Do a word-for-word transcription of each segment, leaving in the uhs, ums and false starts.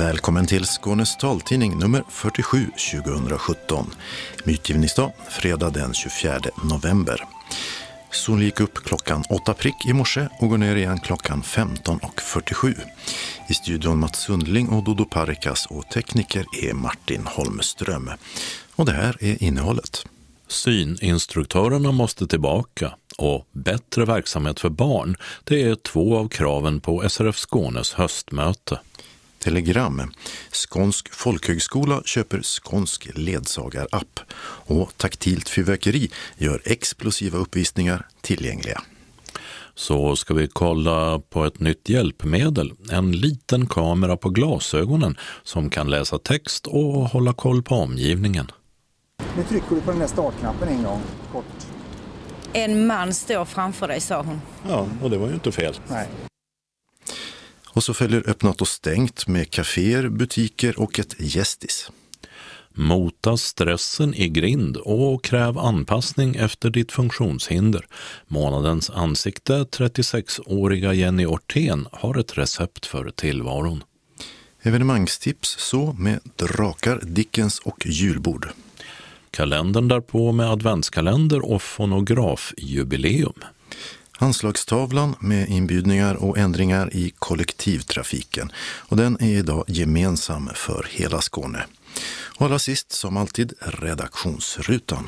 Välkommen till Skånes taltidning nummer fyrtiosju tjugosjutton. Utgivningsdag fredag den tjugofjärde november. Solen gick upp klockan åtta prick i morse och går ner igen klockan femton och fyrtiosju. I studion Mats Sundling och Dodo Parikas och tekniker är Martin Holmström. Och det här är innehållet. Syninstruktörerna måste tillbaka och bättre verksamhet för barn, det är två av kraven på S R F Skånes höstmöte. Telegram. Skånsk folkhögskola köper skånsk ledsagarapp och taktilt fyrverkeri gör explosiva uppvisningar tillgängliga. Så ska vi kolla på ett nytt hjälpmedel, en liten kamera på glasögonen som kan läsa text och hålla koll på omgivningen. Nu trycker du på den där startknappen en gång, kort. En man står framför dig, sa hon. Ja, och det var ju inte fel. Nej. Och så följer öppnat och stängt med kaféer, butiker och ett gästis. Mota stressen i grind och kräv anpassning efter ditt funktionshinder. Månadens ansikte, trettiosexåriga Jenny Ortén, har ett recept för tillvaron. Evenemangstips så med drakar, Dickens och julbord. Kalendern därpå med adventskalender och fonografjubileum. Anslagstavlan med inbjudningar och ändringar i kollektivtrafiken. Och den är idag gemensam för hela Skåne. Och allra sist som alltid redaktionsrutan.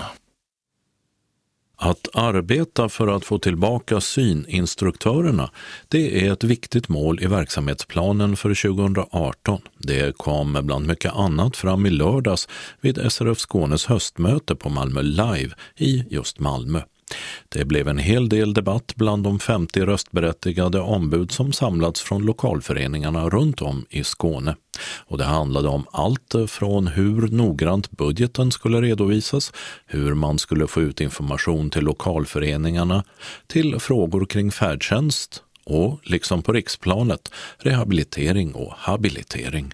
Att arbeta för att få tillbaka syninstruktörerna, det är ett viktigt mål i verksamhetsplanen för tjugoarton. Det kom bland mycket annat fram i lördags vid S R F Skånes höstmöte på Malmö Live i just Malmö. Det blev en hel del debatt bland de femtio röstberättigade ombud som samlats från lokalföreningarna runt om i Skåne. Och det handlade om allt från hur noggrant budgeten skulle redovisas, hur man skulle få ut information till lokalföreningarna, till frågor kring färdtjänst och, liksom på riksplanet, rehabilitering och habilitering.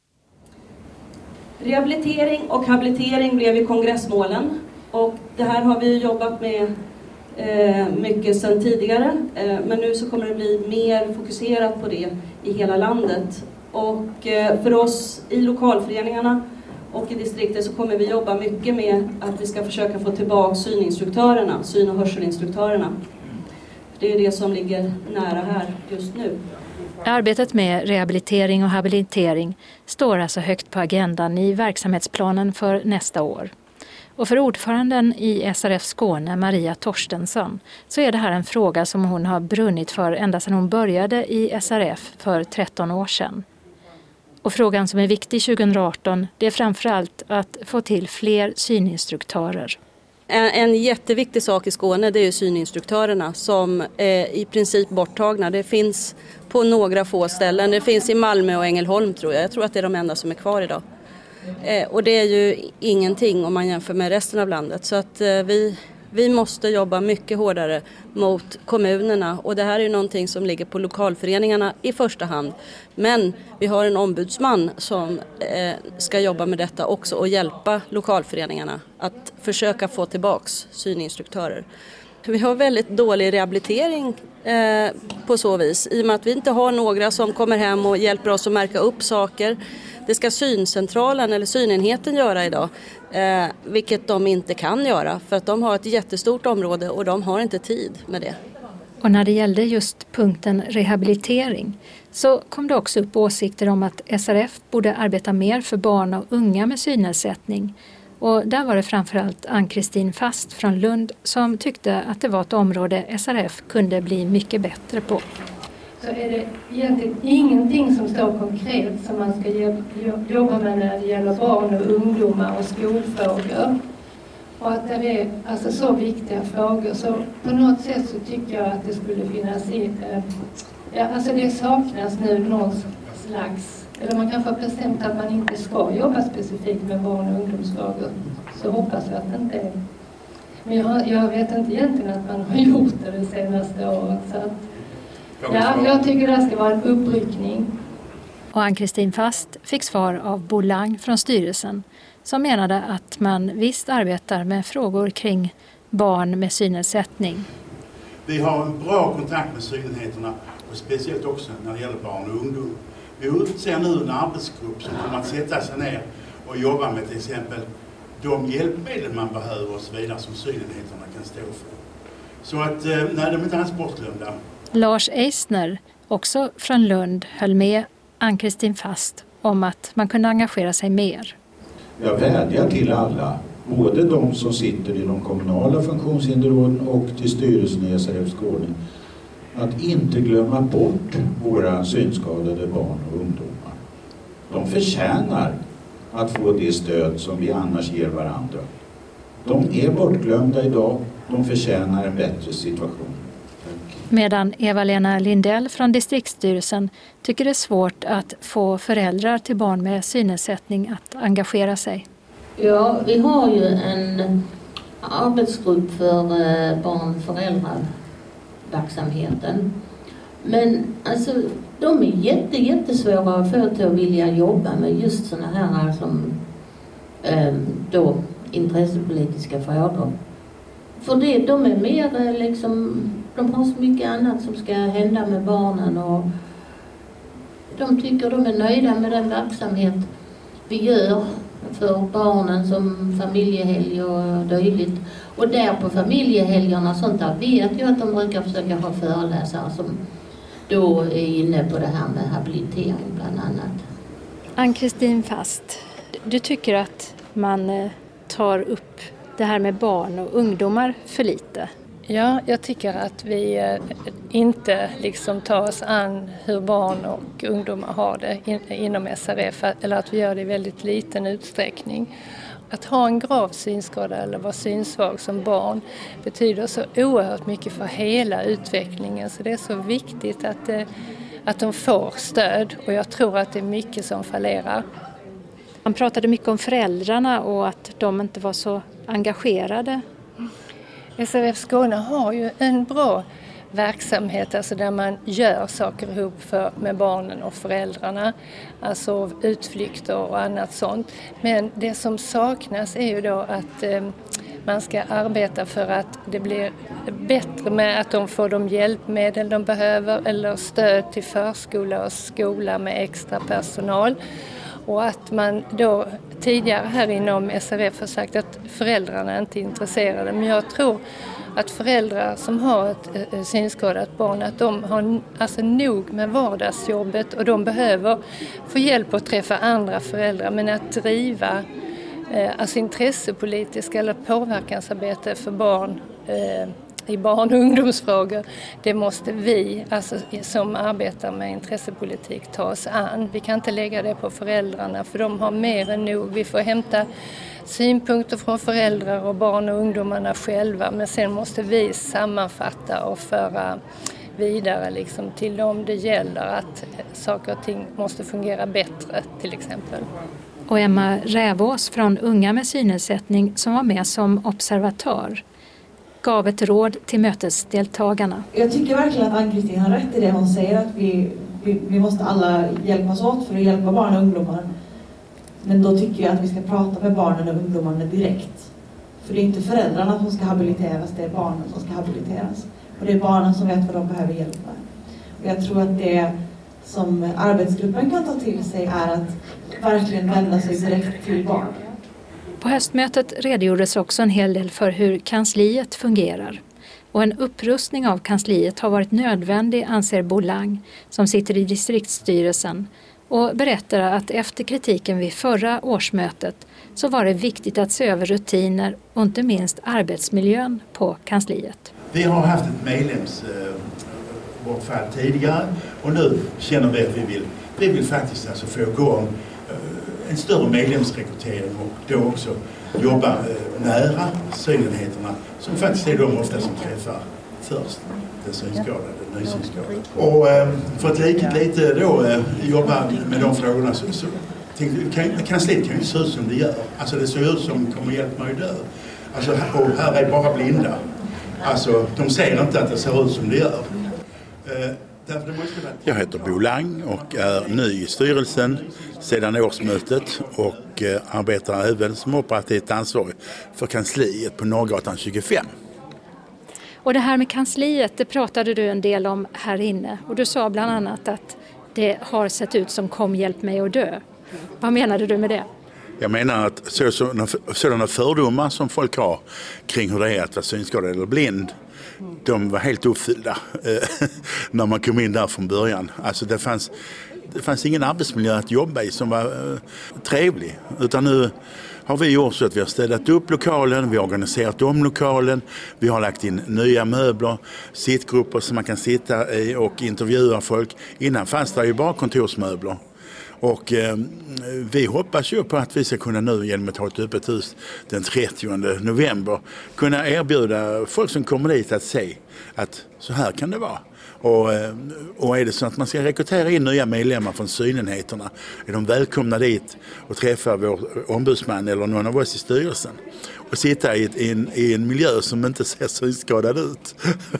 Rehabilitering och habilitering blev ju kongressmålen. Och det här har vi jobbat med eh, mycket sedan tidigare. Eh, men nu så kommer det bli mer fokuserat på det i hela landet. Och eh, för oss i lokalföreningarna och i distriktet så kommer vi jobba mycket med att vi ska försöka få tillbaka syninstruktörerna, syn- och hörselinstruktörerna. Det är det som ligger nära här just nu. Arbetet med rehabilitering och habilitering står alltså högt på agendan i verksamhetsplanen för nästa år. Och för ordföranden i S R F Skåne, Maria Torstensson, så är det här en fråga som hon har brunnit för ända sedan hon började i S R F för tretton år sedan. Och frågan som är viktig tjugoarton, det är framförallt att få till fler syninstruktörer. En, en jätteviktig sak i Skåne, det är ju syninstruktörerna som är i princip borttagna. Det finns på några få ställen. Det finns i Malmö och Ängelholm tror jag. Jag tror att det är de enda som är kvar idag. Eh, och det är ju ingenting om man jämför med resten av landet. Så att eh, vi, vi måste jobba mycket hårdare mot kommunerna. Och det här är ju någonting som ligger på lokalföreningarna i första hand. Men vi har en ombudsman som eh, ska jobba med detta också och hjälpa lokalföreningarna att försöka få tillbaks syninstruktörer. Vi har väldigt dålig rehabilitering eh, på så vis. I och med att vi inte har några som kommer hem och hjälper oss att märka upp saker. Det ska syncentralen eller synenheten göra idag, eh, vilket de inte kan göra för att de har ett jättestort område och de har inte tid med det. Och när det gällde just punkten rehabilitering så kom det också upp åsikter om att S R F borde arbeta mer för barn och unga med synnedsättning. Och där var det framförallt Ann-Kristin Fast från Lund som tyckte att det var ett område S R F kunde bli mycket bättre på. Så är det egentligen ingenting som står konkret som man ska jobba med när det gäller barn och ungdomar och skolfrågor. Och att det är alltså så viktiga frågor. Så på något sätt så tycker jag att det skulle finnas i, eh, ja, alltså det saknas nu någon slags, eller man kanske har bestämt att man inte ska jobba specifikt med barn- och ungdomsfrågor. Så hoppas jag att det inte är. Men jag, jag vet inte egentligen att man har gjort det det senaste året. Så att, ja, jag tycker det ska vara en uppryckning. Och Ann-Kristin Fast fick svar av Bo Lang från styrelsen som menade att man visst arbetar med frågor kring barn med synnedsättning. Vi har en bra kontakt med synenheterna och speciellt också när det gäller barn och ungdom. Vi utser nu en arbetsgrupp som kommer att sätta sig ner och jobba med till exempel de hjälpmedel man behöver och så vidare som synenheterna kan stå för. Så att, nej, de är inte alls bortglömda. Lars Eisner, också från Lund, höll med Ann-Kristin Fast om att man kunde engagera sig mer. Jag vädjar till alla, både de som sitter i de kommunala funktionshinderråden och till styrelsen i S R F Skåne, att inte glömma bort våra synskadade barn och ungdomar. De förtjänar att få det stöd som vi annars ger varandra. De är bortglömda idag, de förtjänar en bättre situation. Medan Eva-Lena Lindell från distriktsstyrelsen tycker det är svårt att få föräldrar till barn med synnedsättning att engagera sig. Ja, vi har ju en arbetsgrupp för barn- och föräldraverksamheten. Men alltså, de är jätte, jättesvåra att få till att vilja jobba med just såna här som eh, då intressepolitiska frågor. För det, de är mer liksom, de har så mycket annat som ska hända med barnen och de tycker de är nöjda med den verksamhet vi gör för barnen som familjehelg och dylikt. Och där på familjehelgerna sånt där vet jag att de brukar försöka ha föreläsare som då är inne på det här med habilitering bland annat. Ann-Kristin Fast, du tycker att man tar upp det här med barn och ungdomar för lite? Ja, jag tycker att vi inte liksom tar oss an hur barn och ungdomar har det inom S R F, eller att vi gör det i väldigt liten utsträckning. Att ha en grav synskada eller vara synsvag som barn betyder så oerhört mycket för hela utvecklingen, så det är så viktigt att, att de får stöd, och jag tror att det är mycket som fallerar. Man pratade mycket om föräldrarna och att de inte var så engagerade. S R F Skåne har ju en bra verksamhet, alltså där man gör saker ihop för, med barnen och föräldrarna, alltså utflykter och annat sånt. Men det som saknas är ju då att eh, man ska arbeta för att det blir bättre med att de får de hjälpmedel de behöver eller stöd till förskola och skola med extra personal. Och att man då tidigare här inom S R F har sagt att föräldrarna är inte är intresserade. Men jag tror att föräldrar som har ett synskadat barn, att de har alltså nog med vardagsjobbet och de behöver få hjälp att träffa andra föräldrar. Men att driva eh, alltså intressepolitiska eller påverkansarbete för barn eh, i barn- och ungdomsfrågor, det måste vi alltså, som arbetar med intressepolitik ta oss an. Vi kan inte lägga det på föräldrarna, för de har mer än nog. Vi får hämta synpunkter från föräldrar och barn och ungdomarna själva, men sen måste vi sammanfatta och föra vidare liksom till dem det gäller, att saker och ting måste fungera bättre till exempel. Och Emma Rävås från Unga med synnedsättning, som var med som observatör, gav ett råd till mötesdeltagarna. Jag tycker verkligen att Ann-Kristin har rätt i det hon säger, att vi, vi, vi måste alla hjälpas åt för att hjälpa barn och ungdomar. Men då tycker jag att vi ska prata med barnen och ungdomarna direkt. För det är inte föräldrarna som ska habiliteras, det är barnen som ska habiliteras. Och det är barnen som vet vad de behöver hjälp med. Och jag tror att det som arbetsgruppen kan ta till sig är att verkligen vända sig direkt till barn. På höstmötet redogjordes också en hel del för hur kansliet fungerar. Och en upprustning av kansliet har varit nödvändig, anser Bo Lang, som sitter i distriktsstyrelsen, och berättar att efter kritiken vid förra årsmötet så var det viktigt att se över rutiner och inte minst arbetsmiljön på kansliet. Vi har haft ett medlemsbortfall tidigare och nu känner vi att vi vill, vi vill faktiskt alltså få igång en större medlemsrekrytering och då också jobba nära synenheterna, som faktiskt är de ofta som träffar först den synskadade, den nysynskadade. Och för att lite, lite då jobba med de frågorna så, så kansliet kan ju se ut som det gör. Alltså det ser ut som kommer hjälpa mig dö. Alltså, och här är bara blinda. Alltså de ser inte att det ser ut som det gör. Jag heter Bo Lang och är ny i styrelsen sedan årsmötet och arbetar även som operativt ansvarig för kansliet på Norrgatan tjugofem. Och det här med kansliet, det pratade du en del om här inne, och du sa bland annat att det har sett ut som kom hjälp mig att dö. Vad menade du med det? Jag menar att sådana, sådana fördomar som folk har kring hur det är att vara synskadad eller blind, de var helt uppfyllda eh, när man kom in där från början. Alltså det fanns, det fanns ingen arbetsmiljö att jobba i som var eh, trevlig. Utan nu har vi gjort så att vi har städat upp lokalen, vi har organiserat om lokalen, vi har lagt in nya möbler, sittgrupper som man kan sitta i och intervjua folk. Innan fanns det ju bara kontorsmöbler. Och eh, vi hoppas ju på att vi ska kunna nu genom att ha ett öppet hus den trettionde november kunna erbjuda folk som kommer dit att se att så här kan det vara. Och, och är det så att man ska rekrytera in nya medlemmar från synenheterna, är de välkomna dit och träffa vår ombudsman eller någon av oss i styrelsen och sitta i, i, en, i en miljö som inte ser synskadad ut.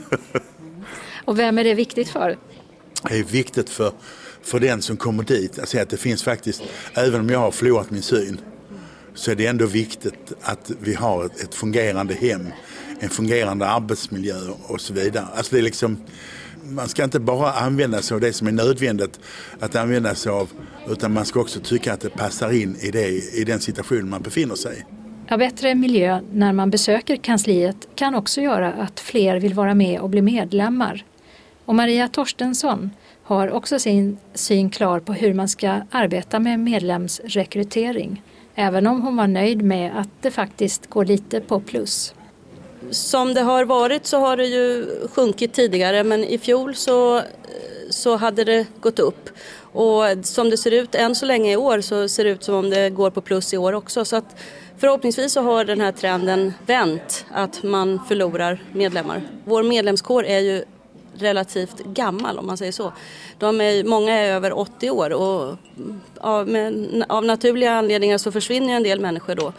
Och vem är det viktigt för? Det är viktigt för, för den som kommer dit. Alltså att det finns faktiskt, även om jag har förlorat min syn, så är det ändå viktigt att vi har ett, ett fungerande hem, en fungerande arbetsmiljö och så vidare. Alltså det är liksom, man ska inte bara använda sig av det som är nödvändigt att använda sig av, utan man ska också tycka att det passar in i, det, i den situation man befinner sig i. Ja, bättre miljö när man besöker kansliet kan också göra att fler vill vara med och bli medlemmar. Och Maria Torstensson har också sin syn klar på hur man ska arbeta med medlemsrekrytering, även om hon var nöjd med att det faktiskt går lite på plus. Som det har varit så har det ju sjunkit tidigare, men i fjol så, så hade det gått upp. Och som det ser ut än så länge i år så ser det ut som om det går på plus i år också. Så att förhoppningsvis så har den här trenden vänt, att man förlorar medlemmar. Vår medlemskår är ju relativt gammal om man säger så. De är, många är över åttio år och av, med, av naturliga anledningar så försvinner en del människor då.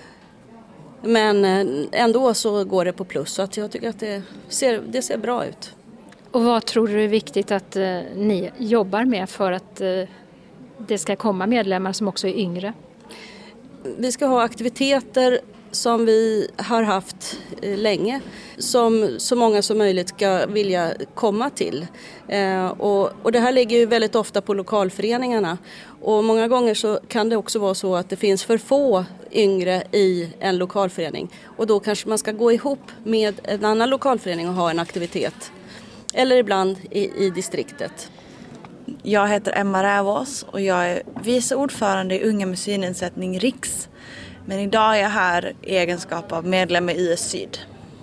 Men ändå så går det på plus, så att jag tycker att det ser, det ser bra ut. Och vad tror du är viktigt att eh, ni jobbar med för att eh, det ska komma medlemmar som också är yngre? Vi ska ha aktiviteter som vi har haft eh, länge, som så många som möjligt ska vilja komma till. Eh, och, och det här ligger ju väldigt ofta på lokalföreningarna. Och många gånger så kan det också vara så att det finns för få yngre i en lokalförening. Och då kanske man ska gå ihop med en annan lokalförening och ha en aktivitet. Eller ibland i, i distriktet. Jag heter Emma Rävås och jag är vice ordförande i Unga med synnedsättning Riks. Men idag är jag här i egenskap av medlem i I S Syd.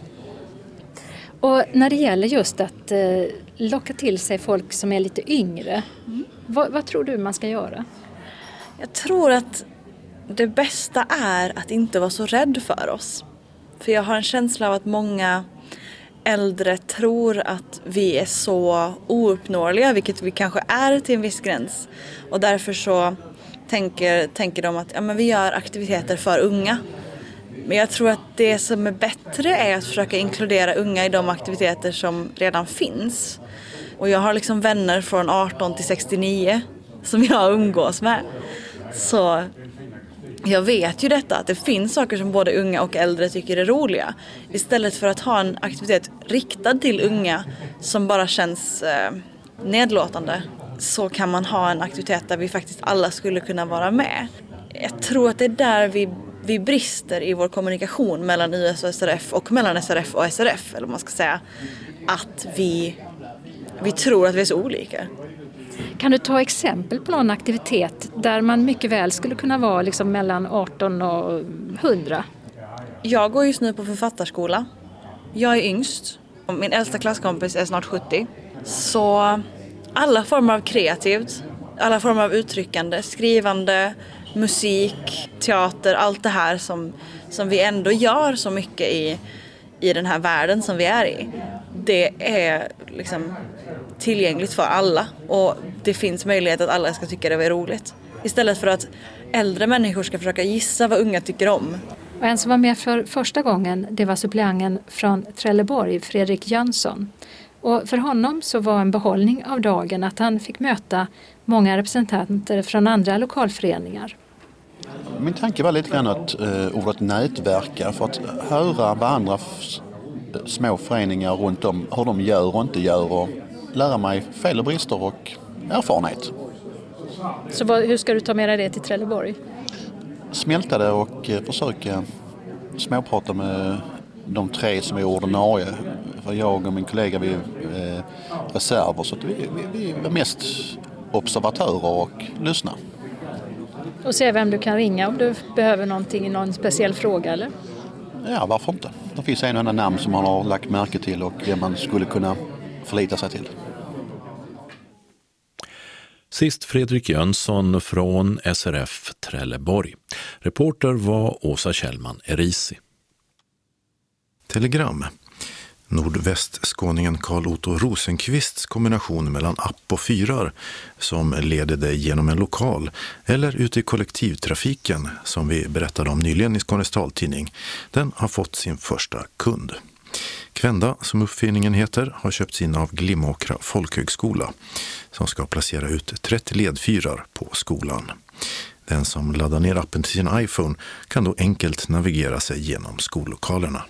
Och när det gäller just att eh, locka till sig folk som är lite yngre, mm. vad, vad tror du man ska göra? Jag tror att det bästa är att inte vara så rädd för oss. För jag har en känsla av att många äldre tror att vi är så ouppnåeliga, vilket vi kanske är till en viss gräns. Och därför så tänker, tänker de att ja, men vi gör aktiviteter för unga. Men jag tror att det som är bättre är att försöka inkludera unga i de aktiviteter som redan finns. Och jag har liksom vänner från arton till sextionio som jag umgås med. Så jag vet ju detta, att det finns saker som både unga och äldre tycker är roliga. Istället för att ha en aktivitet riktad till unga som bara känns eh, nedlåtande, så kan man ha en aktivitet där vi faktiskt alla skulle kunna vara med. Jag tror att det är där vi, vi brister i vår kommunikation mellan Y S och S R F och mellan S R F och S R F, eller vad man ska säga. Att vi, vi tror att vi är så olika. Kan du ta exempel på någon aktivitet där man mycket väl skulle kunna vara liksom mellan arton och hundra? Jag går just nu på författarskola. Jag är yngst. Min äldsta klasskompis är snart sjuttio. Så alla former av kreativt, alla former av uttryckande, skrivande, musik, teater, allt det här som, som vi ändå gör så mycket i, i den här världen som vi är i. Det är liksom tillgängligt för alla och det finns möjlighet att alla ska tycka det är roligt. Istället för att äldre människor ska försöka gissa vad unga tycker om. Och en som var med för första gången, det var suppleanten från Trelleborg, Fredrik Jönsson. Och för honom så var en behållning av dagen att han fick möta många representanter från andra lokalföreningar. Min tanke var lite grann att eh, ordet nätverka, för att höra vad andra f- små föreningar runt om, hur de gör och inte gör, och lära mig fel och brister och erfarenhet. Så vad, hur ska du ta med dig det till Trelleborg? Smälta det och eh, försöka småprata med de tre som är ordinarie. För jag och min kollega vi är eh, reserver, så att vi, vi, vi är mest observatörer och lyssnar. Och se vem du kan ringa om du behöver någonting i någon speciell fråga, eller? Ja, varför inte? Det finns en annan namn som man har lagt märke till och det man skulle kunna förlita sig till. Sist Fredrik Jönsson från S R F Trelleborg. Reporter var Åsa Kjellman Erisi. Telegram. Nordvästskåningen Carl Otto Rosenqvists kombination mellan app och fyrar som leder dig genom en lokal eller ute i kollektivtrafiken som vi berättade om nyligen i Skånes taltidning, den har fått sin första kund. Kvenda, som uppfinningen heter, har köpts in av Glimåkra folkhögskola som ska placera ut trettio ledfyrar på skolan. Den som laddar ner appen till sin iPhone kan då enkelt navigera sig genom skollokalerna.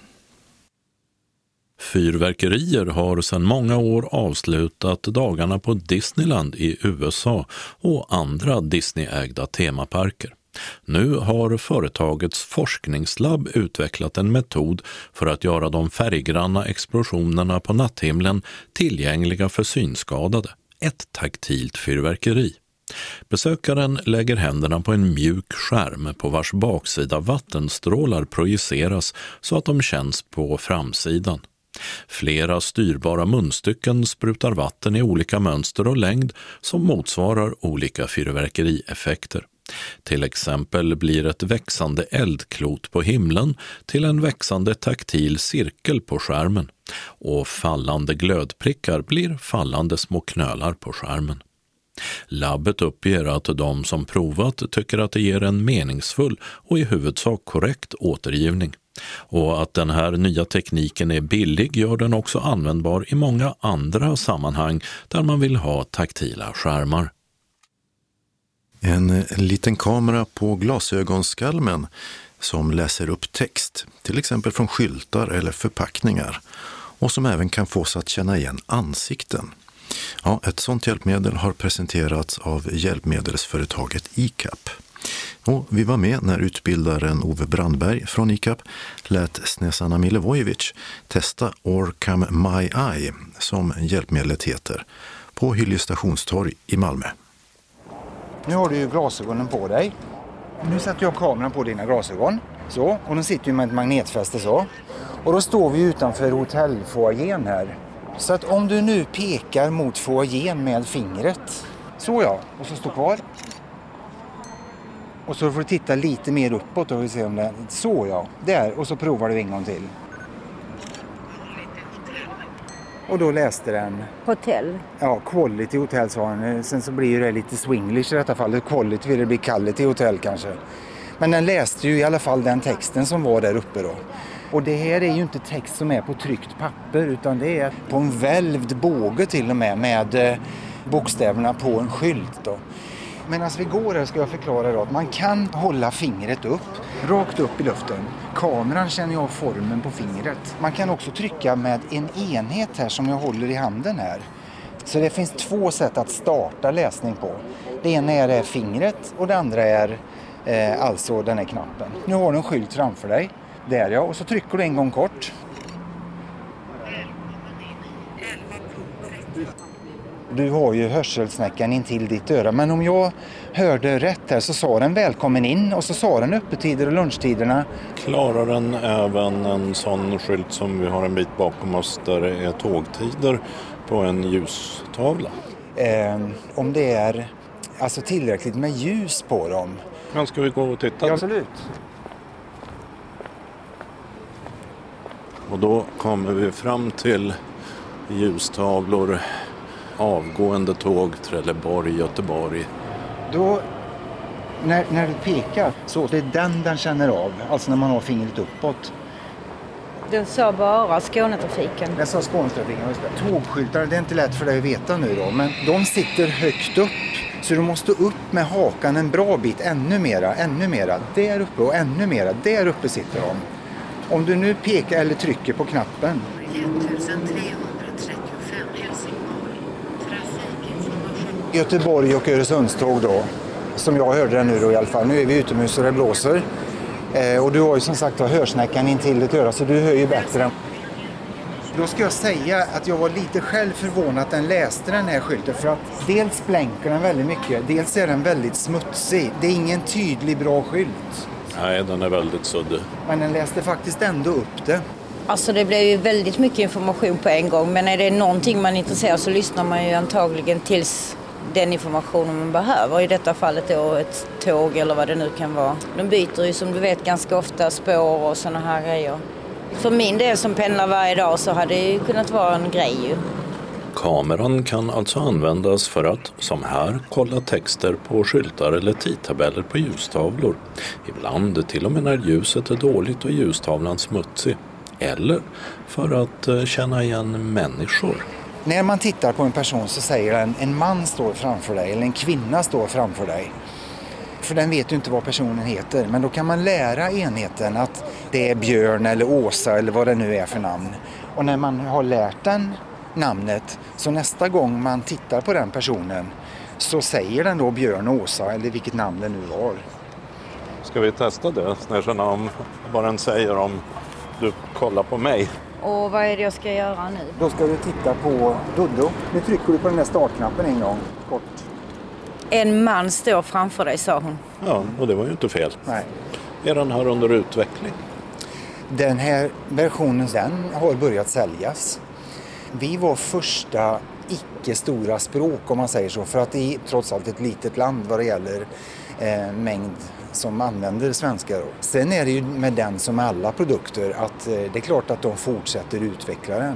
Fyrverkerier har sedan många år avslutat dagarna på Disneyland i U S A och andra Disney-ägda temaparker. Nu har företagets forskningslabb utvecklat en metod för att göra de färggranna explosionerna på natthimlen tillgängliga för synskadade. Ett taktilt fyrverkeri. Besökaren lägger händerna på en mjuk skärm på vars baksida vattenstrålar projiceras så att de känns på framsidan. Flera styrbara munstycken sprutar vatten i olika mönster och längd som motsvarar olika fyrverkerieffekter. Till exempel blir ett växande eldklot på himlen till en växande taktil cirkel på skärmen och fallande glödprickar blir fallande små knölar på skärmen. Labbet uppger att de som provat tycker att det ger en meningsfull och i huvudsak korrekt återgivning. Och att den här nya tekniken är billig gör den också användbar i många andra sammanhang där man vill ha taktila skärmar. En liten kamera på glasögonskalmen som läser upp text, till exempel från skyltar eller förpackningar, och som även kan få oss att känna igen ansikten. Ja, ett sådant hjälpmedel har presenterats av hjälpmedelsföretaget I C A P. Och vi var med när utbildaren Ove Brandberg från I C A P lät Snesana Milivojevic testa Orcam My Eye, som hjälpmedlet heter, på Hyllie stationstorg i Malmö. Nu har du ju glasögonen på dig. Nu sätter jag kameran på dina glasögon. Så, och de sitter ju med ett magnetfäste så. Och då står vi utanför hotellfoajén här. Så att om du nu pekar mot foajén med fingret. Så ja, och så står kvar. Och så får du titta lite mer uppåt och se om det. Så ja, där. Och så provar du en gång till. Och då läste den... Hotell. Ja, quality hotel sa den. Sen så blir det lite swinglish i detta fall. Quality vill det bli quality hotel kanske. Men den läste ju i alla fall den texten som var där uppe då. Och det här är ju inte text som är på tryckt papper utan det är på en välvd båge till och med med bokstäverna på en skylt då. Medan vi går här ska jag förklara då att man kan hålla fingret upp, rakt upp i luften. Kameran känner jag formen på fingret. Man kan också trycka med en enhet här som jag håller i handen här. Så det finns två sätt att starta läsning på. Det ena är det fingret och det andra är eh, alltså den här knappen. Nu har du en skylt framför dig. Där ja, och så trycker du en gång kort. Du har ju hörselsnäckan in till ditt öra. Men om jag hörde rätt här så sa den välkommen in och så sa den öppettider och lunchtiderna. Klarar den även en sån skylt som vi har en bit bakom oss där det är tågtider på en ljustavla? Eh, om det är alltså tillräckligt med ljus på dem. Men ska vi gå och titta? Ja, absolut. Och då kommer vi fram till ljustavlor, avgående tåg, Trelleborg, Göteborg. Då, när, när du pekar, så det är den den känner av, alltså när man har fingret uppåt. Den sa bara Skånetrafiken. Den sa Skånetrafiken, just det. Tågskyltar, det är inte lätt för dig att veta nu då, men de sitter högt upp. Så du måste upp med hakan en bra bit, ännu mera, ännu mera, där uppe och ännu mera, där uppe sitter de. Om du nu pekar eller trycker på knappen. Göteborg och Öresundståg då, som jag hörde det nu då i alla fall. Nu är vi utomhus och det blåser. Eh, och du har ju som sagt hörsnäckan in till ett öra, så du hör ju bättre. Då ska jag säga att jag var lite själv förvånad att den läste den här skylten, för att dels blänker den väldigt mycket, dels är den väldigt smutsig. Det är ingen tydlig bra skylt. Nej, den är väldigt suddig. Men den läste faktiskt ändå upp det. Alltså det blev ju väldigt mycket information på en gång, men är det någonting man är intresserad så lyssnar man ju antagligen tills den informationen man behöver. I detta fallet då ett tåg eller vad det nu kan vara. De byter ju som du vet ganska ofta spår och såna här grejer. För min del som pendlar varje dag så hade det ju kunnat vara en grej ju. Kameran kan alltså användas för att, som här, kolla texter på skyltar eller tidtabeller på ljustavlor. Ibland till och med när ljuset är dåligt och ljustavlan smutsig. Eller för att känna igen människor. När man tittar på en person så säger den en man står framför dig eller en kvinna står framför dig. För den vet ju inte vad personen heter, men då kan man lära enheten att det är Björn eller Åsa eller vad det nu är för namn. Och när man har lärt den namnet, så nästa gång man tittar på den personen så säger den då Björn och Åsa eller vilket namn det nu var. Ska vi testa det? Snärarna om vad den säger om du kollar på mig. Och vad är det jag ska göra nu? Då ska du titta på Doddo. Nu trycker du på den där startknappen en gång, kort. En man står framför dig, sa hon. Ja, och det var ju inte fel. Nej. Är den här under utveckling? Den här versionen, den har börjat säljas. Vi var första icke-stora språk, om man säger så, för att det är trots allt ett litet land vad det gäller eh, mängd som använder svenska. Då. Sen är det ju med den som med alla produkter att eh, det är klart att de fortsätter utveckla den.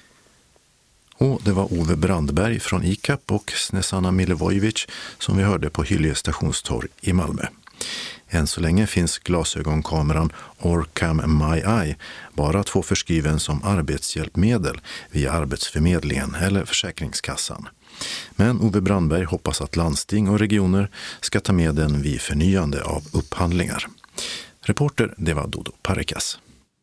Och det var Ove Brandberg från I C A P och Snezana Milivojevic som vi hörde på Hyllie stationstorg i Malmö. Än så länge finns glasögonkameran Orcam My Eye bara att få förskriven som arbetshjälpmedel via Arbetsförmedlingen eller Försäkringskassan. Men Ove Brandberg hoppas att landsting och regioner ska ta med den vid förnyande av upphandlingar. Reporter, det var Dodo Parikas.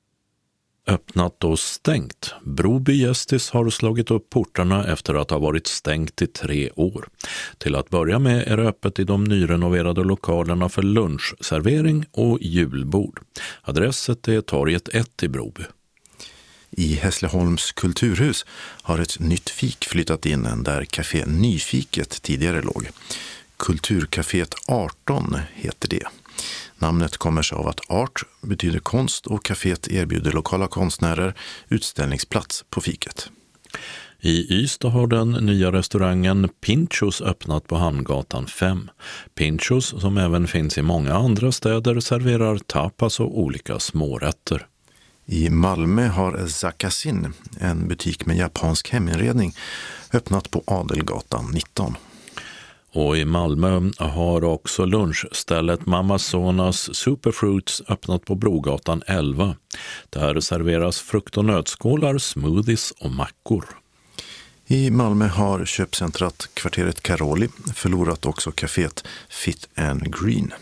Öppnat och stängt. Broby Gästis har slagit upp portarna efter att ha varit stängt i tre år. Till att börja med är det öppet i de nyrenoverade lokalerna för lunchservering och julbord. Adresset är torget ett i Broby. I Hässleholms kulturhus har ett nytt fik flyttat in där Café Nyfiket tidigare låg. Kulturcaféet arton heter det. Namnet kommer sig av att art betyder konst och kaféet erbjuder lokala konstnärer utställningsplats på fiket. I Ystad har den nya restaurangen Pinchos öppnat på Hamngatan fem. Pinchos, som även finns i många andra städer, serverar tapas och olika smårätter. I Malmö har Zakasin, en butik med japansk heminredning, öppnat på Adelgatan nitton. Och i Malmö har också lunchstället Mamazonas Superfruits öppnat på Brogatan elva. Där serveras frukt- och nötskålar, smoothies och mackor. I Malmö har köpcentrat kvarteret Karoli förlorat också kaféet Fit and Green.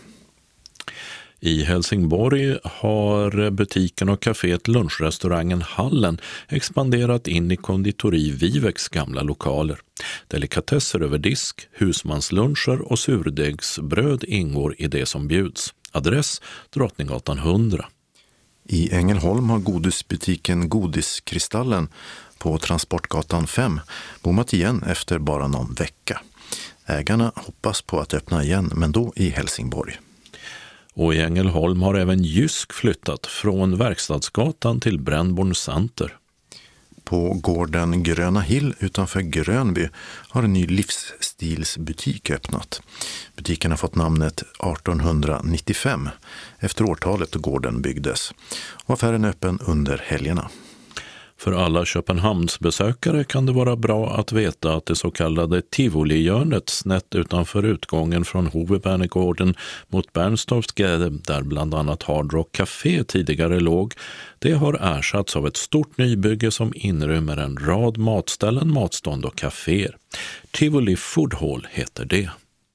I Helsingborg har butiken och kaféet lunchrestaurangen Hallen expanderat in i konditori Vivex gamla lokaler. Delikatesser över disk, husmansluncher och surdegsbröd ingår i det som bjuds. Adress Drottninggatan hundra. I Ängelholm har godisbutiken Godiskristallen på Transportgatan fem bommat igen efter bara någon vecka. Ägarna hoppas på att öppna igen, men då i Helsingborg. Och i Ängelholm har även Jysk flyttat från Verkstadsgatan till Brännborn Center. På gården Gröna Hill utanför Grönby har en ny livsstilsbutik öppnat. Butiken har fått namnet arton nittiofem efter årtalet då gården byggdes. Och affären är öppen under helgerna. För alla Köpenhamnsbesökare kan det vara bra att veta att det så kallade Tivoli-hjörnet snett utanför utgången från Hovebernegården mot Bernstorffsgade, där bland annat Hard Rock Café tidigare låg, det har ersatts av ett stort nybygge som inrymmer en rad matställen, matstånd och kaféer. Tivoli Food Hall heter det.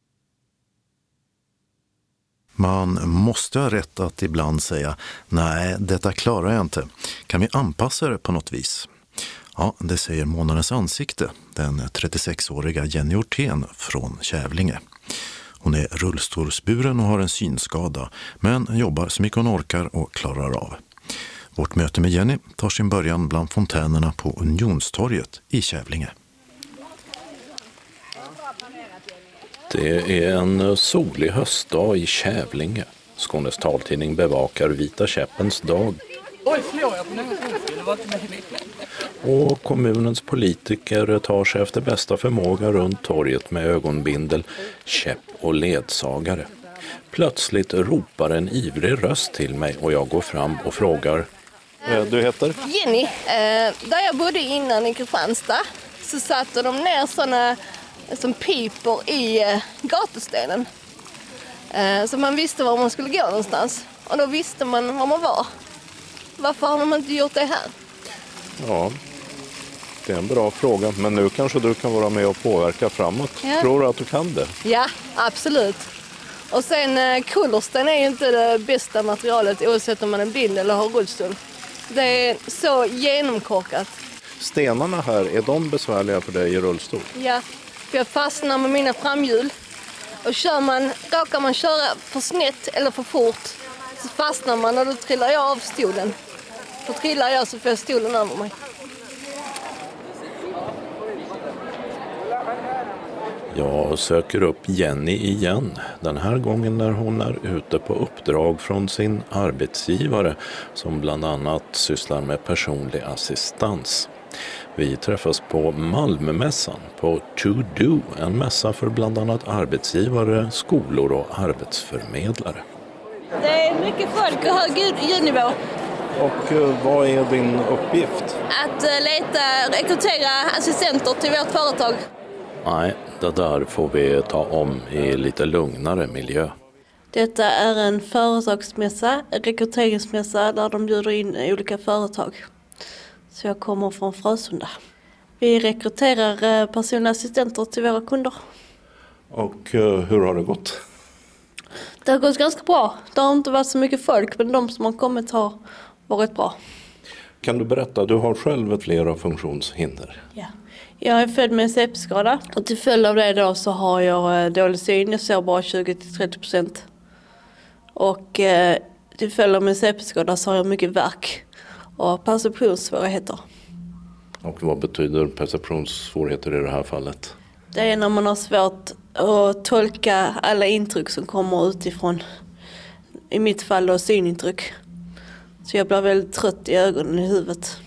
Man måste ha rätt att ibland säga nej, detta klarar jag inte. Kan vi anpassa det på något vis? Ja, det säger Månadens ansikte, den trettiosexåriga Jenny Ortén från Kävlinge. Hon är rullstolsburen och har en synskada, men jobbar så mycket hon orkar och klarar av. Vårt möte med Jenny tar sin början bland fontänerna på Unionstorget i Kävlinge. Det är en solig höstdag i Kävlinge. Skånes taltidning bevakar Vita käppens dag. Oj, förlåt, jag på någon det var inte möjligt. Och kommunens politiker tar sig efter bästa förmåga runt torget med ögonbindel, käpp och ledsagare. Plötsligt ropar en ivrig röst till mig och jag går fram och frågar. Du heter? Jenny. Eh, där jag bodde innan i Kristianstad så satte de ner såna som piper i eh, gatustenen. Eh, så man visste var man skulle gå någonstans. Och då visste man var man var. Varför har de inte gjort det här? Ja, det är en bra fråga. Men nu kanske du kan vara med och påverka framåt. Ja. Tror du att du kan det? Ja, absolut. Och sen eh, kullersten är ju inte det bästa materialet oavsett om man är blind eller har rullstol. Det är så genomkorkat. Stenarna här, är de besvärliga för dig i rullstol? Ja, för jag fastnar med mina framhjul. Och kör man, råkar man köra för snett eller för fort så fastnar man och då trillar jag av stolen. För trillar jag så får jag stolen över mig. Jag söker upp Jenny igen, den här gången när hon är ute på uppdrag från sin arbetsgivare som bland annat sysslar med personlig assistans. Vi träffas på Malmömässan på To Do, en mässa för bland annat arbetsgivare, skolor och arbetsförmedlare. Det är mycket folk och hög ljudnivå. Och eh, vad är din uppgift? Att eh, leta, rekrytera assistenter till vårt företag. Nej, det där får vi ta om i lite lugnare miljö. Detta är en företagsmässa, en rekryteringsmässa där de bjuder in olika företag. Så jag kommer från Frösunda. Vi rekryterar personliga assistenter till våra kunder. Och eh, hur har det gått? Det har gått ganska bra. Det har inte varit så mycket folk, men de som har kommit har varit bra. Kan du berätta, du har själv flera funktionshinder. Ja. Jag är född med en C P-skada och till följd av det då så har jag dålig syn. Jag ser bara tjugo till trettio procent. Och eh, till följd av min C P-skada så har jag mycket värk och perceptionssvårigheter. Och vad betyder perceptionssvårigheter i det här fallet? Det är när man har svårt att tolka alla intryck som kommer utifrån. I mitt fall då synintryck. Så jag blir väldigt trött i ögonen i huvudet.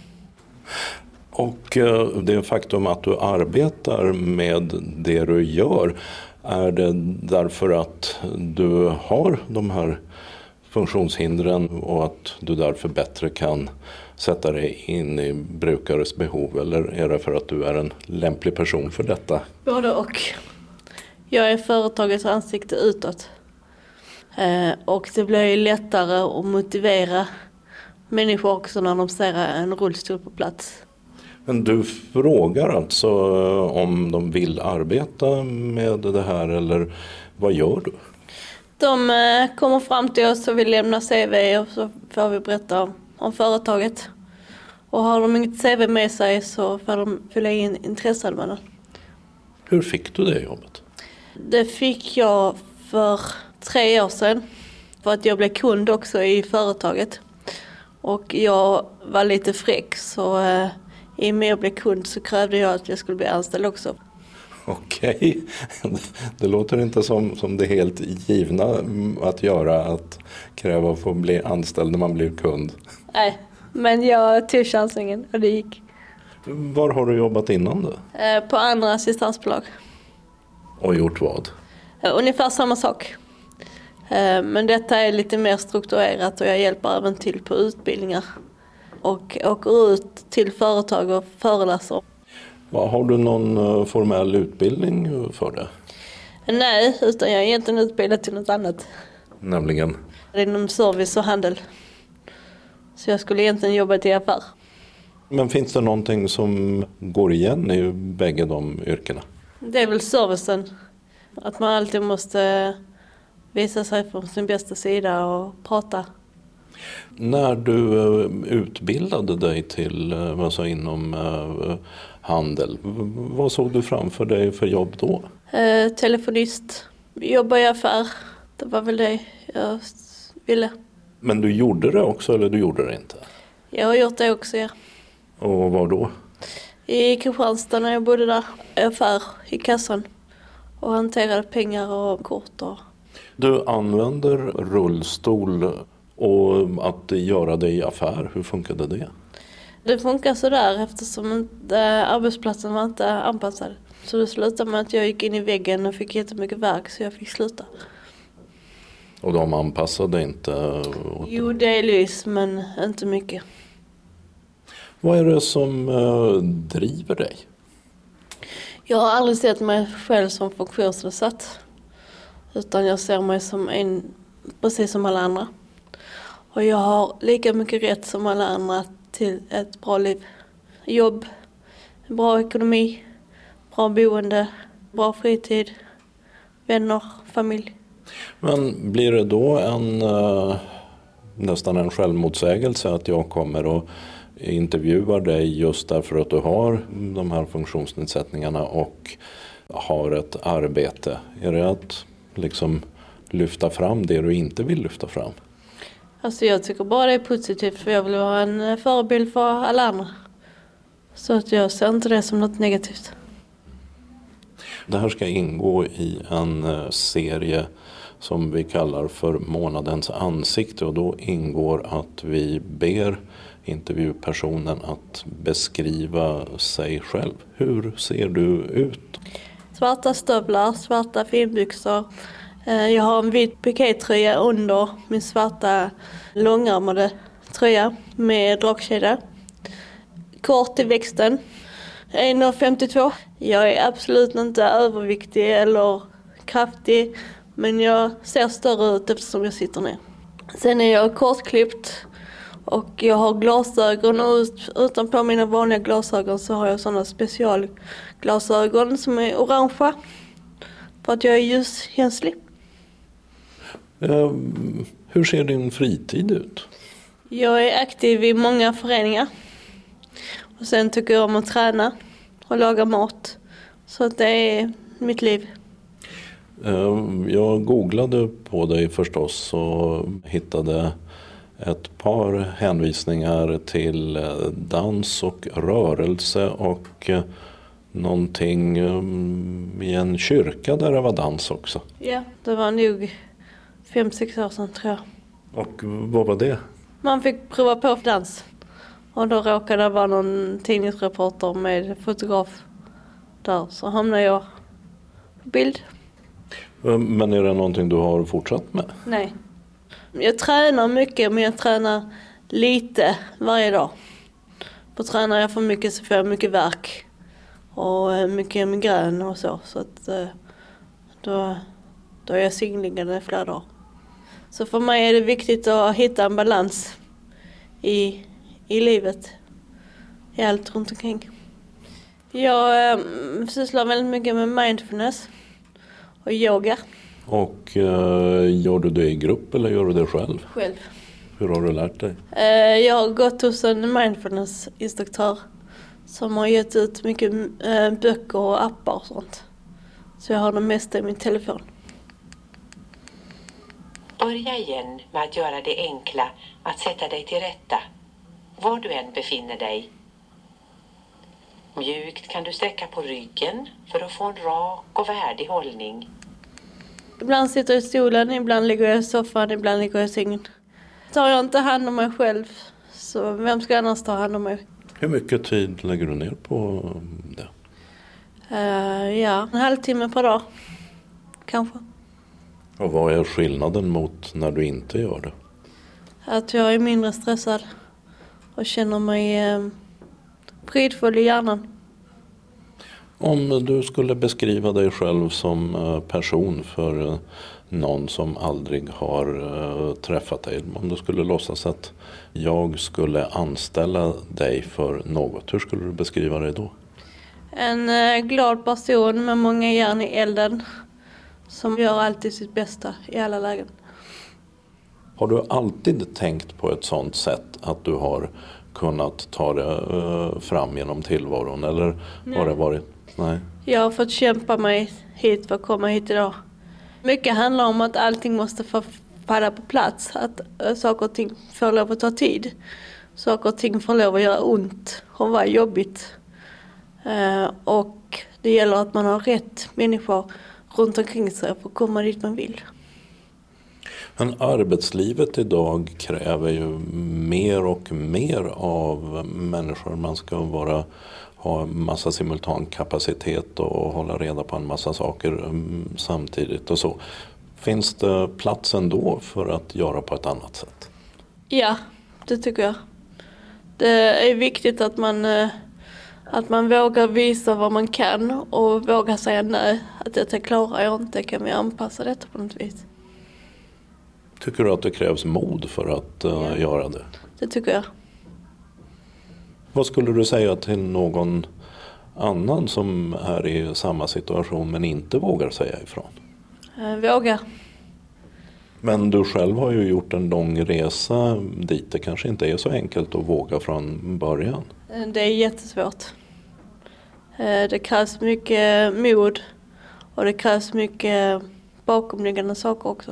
Och eh, det faktum att du arbetar med det du gör, är det därför att du har de här funktionshindren och att du därför bättre kan sätta dig in i brukares behov, eller är det för att du är en lämplig person för detta? Både och. Jag är företagets ansikte utåt. Eh, och det blir lättare att motivera människor också när de ser en rullstol på plats. Men du frågar alltså om de vill arbeta med det här, eller vad gör du? De eh, kommer fram till oss och vill lämna C V och så får vi berätta om, om företaget. Och har de inget C V med sig så får de fylla in intresseanmälan. Hur fick du det jobbet? Det fick jag för tre år sedan. För att jag blev kund också i företaget. Och jag var lite fräck så eh, i och med att jag blev kund så krävde jag att jag skulle bli anställd också. Okej, det låter inte som, som det helt givna att göra, att kräva att få bli anställd när man blir kund. Nej, men jag tog chansningen och det gick. Var har du jobbat innan då? Eh, på andra assistansbolag. Och gjort vad? Eh, ungefär samma sak. Eh, men detta är lite mer strukturerat och jag hjälper även till på utbildningar. Och åker ut till företag och föreläser. Har du någon formell utbildning för det? Nej, utan jag är egentligen utbildad till något annat. Nämligen? Inom service och handel. Så jag skulle egentligen jobba till affär. Men finns det någonting som går igen i bägge de yrkena? Det är väl servicen. Att man alltid måste visa sig från sin bästa sida och prata. När du utbildade dig till alltså inom handel, vad såg du framför dig för jobb då? Eh, telefonist, jobba i affär, det var väl det jag ville. Men du gjorde det också eller du gjorde det inte? Jag har gjort det också, ja. Och var då? I Kristianstad när jag bodde där, i affär, i kassan. Och hanterade pengar och kort. Och... Du använder rullstol och att göra det i affär, hur funkade det? Det funkar sådär eftersom inte, arbetsplatsen var inte anpassad. Så det slutade med att jag gick in i väggen och fick jättemycket värk så jag fick sluta. Och de anpassade inte? Jo, delvis, men inte mycket. Vad är det som uh, driver dig? Jag har aldrig sett mig själv som funktionsnedsatt. Utan jag ser mig som en, precis som alla andra. Och jag har lika mycket rätt som alla andra till ett bra liv. Jobb, bra ekonomi, bra boende, bra fritid, vänner, familj. Men blir det då en uh, nästan en självmotsägelse att jag kommer och intervjuar dig just därför att du har de här funktionsnedsättningarna och har ett arbete? Är det att liksom lyfta fram det du inte vill lyfta fram? Alltså jag tycker bara det är positivt för jag vill vara en förebild för alla andra. Så att jag ser inte det som något negativt. Det här ska ingå i en serie som vi kallar för månadens ansikte och då ingår att vi ber intervjupersonen att beskriva sig själv. Hur ser du ut? Svarta stövlar, svarta finbyxor. Jag har en vit pikétröja under min svarta långärmade tröja med dragkedja. Kort i växten. en komma femtiotvå. Jag är absolut inte överviktig eller kraftig. Men jag ser större ut eftersom jag sitter ner. Sen är jag kortklippt. Och jag har glasögon och ut, utanpå mina vanliga glasögon så har jag sådana specialglasögon som är orangea. För att jag är ljuskänslig. Uh, hur ser din fritid ut? Jag är aktiv i många föreningar. Och sen tycker jag om att träna och laga mat. Så att det är mitt liv. Uh, jag googlade på dig förstås och hittade ett par hänvisningar till dans och rörelse och någonting i en kyrka där det var dans också. Ja, det var nog fem, sex år sedan tror jag. Och vad var det? Man fick prova på dans. Och då råkade det vara någon tidningsreporter med fotograf där. Så hamnade jag på bild. Men är det någonting du har fortsatt med? Nej. Jag tränar mycket men jag tränar lite varje dag. För tränar jag för mycket så får jag mycket värk. Och mycket migrän och så. Så att då, då är jag singliggande flera dagar. Så för mig är det viktigt att hitta en balans i, i livet. I allt runt omkring. Jag äh, sysslar väldigt mycket med mindfulness och yoga. Och uh, gör du det i grupp eller gör du det själv? Själv. Hur har du lärt dig? Uh, jag har gått hos en mindfulness-instruktör som har gett ut mycket uh, böcker och appar och sånt. Så jag har det mesta i min telefon. Börja igen med att göra det enkla att sätta dig till rätta, var du än befinner dig. Mjukt kan du sträcka på ryggen för att få en rak och värdig hållning. Ibland sitter jag i stolen, ibland ligger jag i soffan, ibland ligger jag i sängen. Tar jag inte hand om mig själv, så vem ska annars ta hand om mig? Hur mycket tid lägger du ner på det? Uh, ja, en halvtimme per dag. Kanske. Och vad är skillnaden mot när du inte gör det? Att jag är mindre stressad och känner mig eh, fridfull i hjärnan. Om du skulle beskriva dig själv som person för någon som aldrig har träffat dig. Om du skulle låtsas att jag skulle anställa dig för något. Hur skulle du beskriva dig då? En eh, glad person med många järn i elden. Som gör alltid sitt bästa i alla lägen. Har du alltid tänkt på ett sådant sätt att du har kunnat ta det fram genom tillvaron? Eller Nej. har det varit... Nej. Jag har fått kämpa mig hit för att komma hit idag. Mycket handlar om att allting måste få falla på plats. Att saker och ting får lov att ta tid. Saker och ting får lov att göra ont och vara jobbigt. Och det gäller att man har rätt människor runt omkring sig för att komma dit man vill. Men arbetslivet idag kräver ju mer och mer av människor. Man ska vara, ha en massa simultan kapacitet och hålla reda på en massa saker samtidigt och så. Finns det plats ändå för att göra på ett annat sätt? Ja, det tycker jag. Det är viktigt att man, att man vågar visa vad man kan och vågar säga nej. Att detta klarar jag inte, kan vi anpassa detta på något vis. Tycker du att det krävs mod för att uh, ja. göra det? Det tycker jag. Vad skulle du säga till någon annan som är i samma situation men inte vågar säga ifrån? Uh, våga. Men du själv har ju gjort en lång resa dit. Det kanske inte är så enkelt att våga från början. Uh, det är jättesvårt. Uh, det krävs mycket mod och det krävs mycket bakomliggande saker också.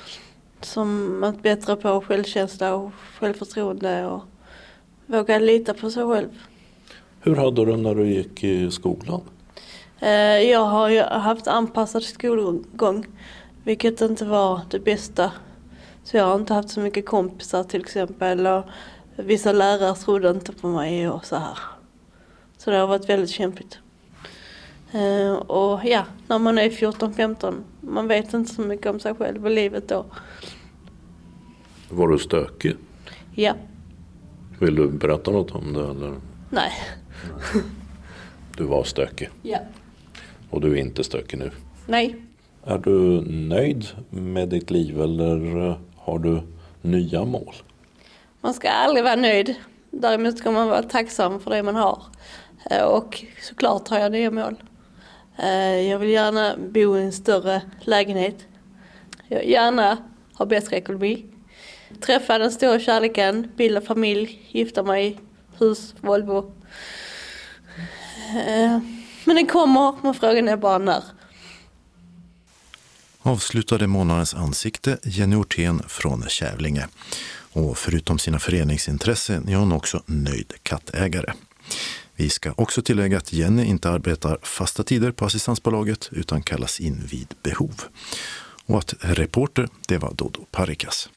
Som att bättra på självkänsla och självförtroende och våga lita på sig själv. Hur hade du när du gick i skolan? Jag har ju haft anpassad skolgång, vilket inte var det bästa. Så jag har inte haft så mycket kompisar till exempel. Och vissa lärare trodde inte på mig och så här. Så det har varit väldigt kämpigt. Och ja, när man är fjorton femton, man vet inte så mycket om sig själv och livet då. Var du stökig? Ja. Vill du berätta något om det eller? Nej. Du var stökig? Ja. Och du är inte stökig nu? Nej. Är du nöjd med ditt liv eller har du nya mål? Man ska aldrig vara nöjd. Däremot ska man vara tacksam för det man har. Och såklart har jag nya mål. Jag vill gärna bo i en större lägenhet. Jag vill gärna ha bättre ekonomi. Träffa den stora kärleken, bilda familj, gifta mig, hus, Volvo. Men den kommer, men frågan är bara när. Avslutade månadens ansikte Jenny Ortén från Kävlinge. Och förutom sina föreningsintressen är hon också nöjd kattägare. Vi ska också tillägga att Jenny inte arbetar fasta tider på assistansbolaget utan kallas in vid behov. Och att reporter, det var Dodo Parikas.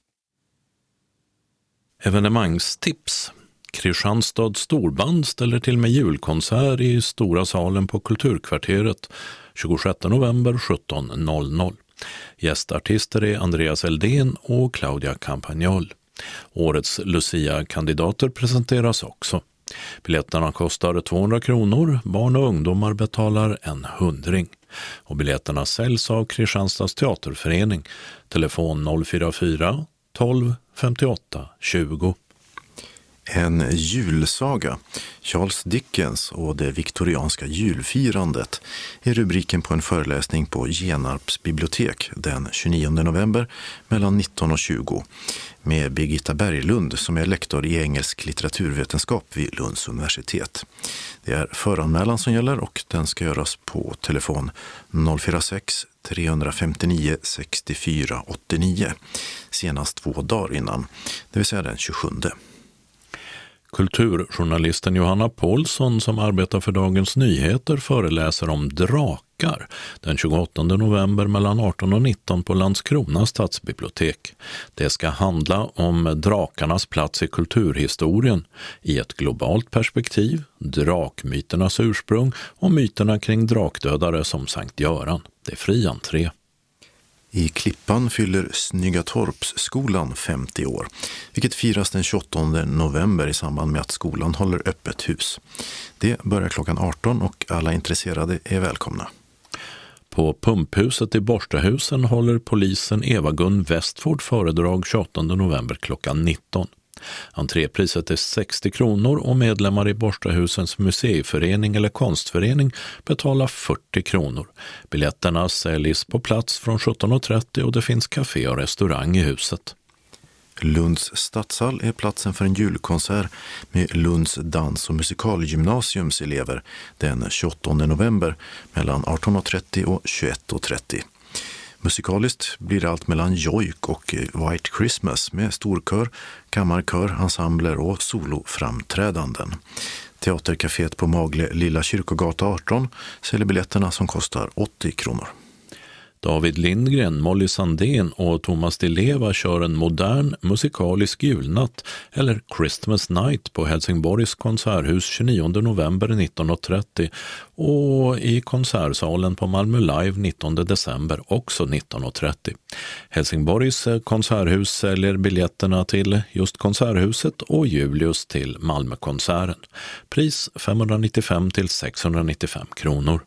Evenemangstips. Kristianstad Storband ställer till med julkonsert i Stora salen på Kulturkvarteret tjugosjätte november sjutton noll noll. Gästartister är Andreas Eldén och Claudia Campagnol. Årets Lucia-kandidater presenteras också. Biljetterna kostar tvåhundra kronor, barn och ungdomar betalar en hundring. Och biljetterna säljs av Kristianstads teaterförening. Telefon noll fyra fyra tolv femtioåtta tjugo. En julsaga, Charles Dickens och det viktorianska julfirandet är rubriken på en föreläsning på Genarps bibliotek den tjugonionde november mellan nitton och tjugo med Birgitta Berglund som är lektor i engelsk litteraturvetenskap vid Lunds universitet. Det är föranmälan som gäller och den ska göras på telefon noll fyra sex tre fem nio sex fyra åtta nio senast två dagar innan, det vill säga den tjugosjunde. Kulturjournalisten Johanna Paulsson som arbetar för Dagens Nyheter föreläser om drakar den tjugoåttonde november mellan arton och nitton på Landskrona stadsbibliotek. Det ska handla om drakarnas plats i kulturhistorien i ett globalt perspektiv, drakmyternas ursprung och myterna kring drakdödare som Sankt Göran. Det är fri entré. I Klippan fyller Snyggatorpsskolan femtio år, vilket firas den tjugoåttonde november i samband med att skolan håller öppet hus. Det börjar klockan arton och alla intresserade är välkomna. På Pumphuset i Borstahusen håller polisen Eva-Gun Westford föredrag tjugoåttonde november klockan nitton. Entrépriset är sextio kronor och medlemmar i Borstahusens museiförening eller konstförening betalar fyrtio kronor. Biljetterna säljs på plats från sjutton och trettio och det finns kafé och restaurang i huset. Lunds stadshall är platsen för en julkonsert med Lunds dans- och musikalgymnasiums elever den tjugoåttonde november mellan arton och trettio och tjugoett och trettio. Musikaliskt blir det allt mellan jojk och White Christmas med storkör, kammarkör, ensembler och soloframträdanden. Teatercaféet på Magle Lilla Kyrkogata arton säljer biljetterna som kostar åttio kronor. David Lindgren, Molly Sandén och Thomas Di Leva kör en modern musikalisk julnatt eller Christmas Night på Helsingborgs konserthus tjugonionde november nitton trettio och i konsertsalen på Malmö Live nittonde december också nitton trettio. Helsingborgs konserthus säljer biljetterna till just konserthuset och Julius till Malmökonserten. Pris femhundranittiofem till sexhundranittiofem kronor.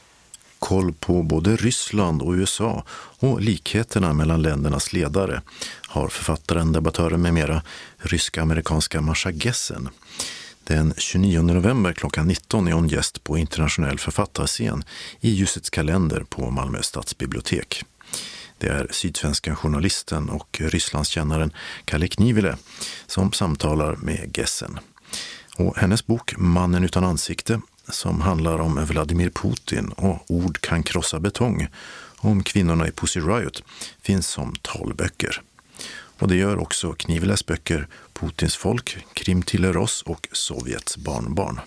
Koll på både Ryssland och U S A och likheterna mellan ländernas ledare har författaren, debattören med mera ryska-amerikanska Masha Gessen. Den tjugonionde november klockan nitton är hon gäst på internationell författarscen i Ljusets kalender på Malmö stadsbibliotek. Det är sydsvenska journalisten och Rysslandskännaren Kalle Knivile som samtalar med Gessen. Och hennes bok Mannen utan ansikte, som handlar om Vladimir Putin och Ord kan krossa betong, om kvinnorna i Pussy Riot, finns som talböcker. Och det gör också Kniviles böcker Putins folk, Krim tillhör oss och Sovjets barnbarn.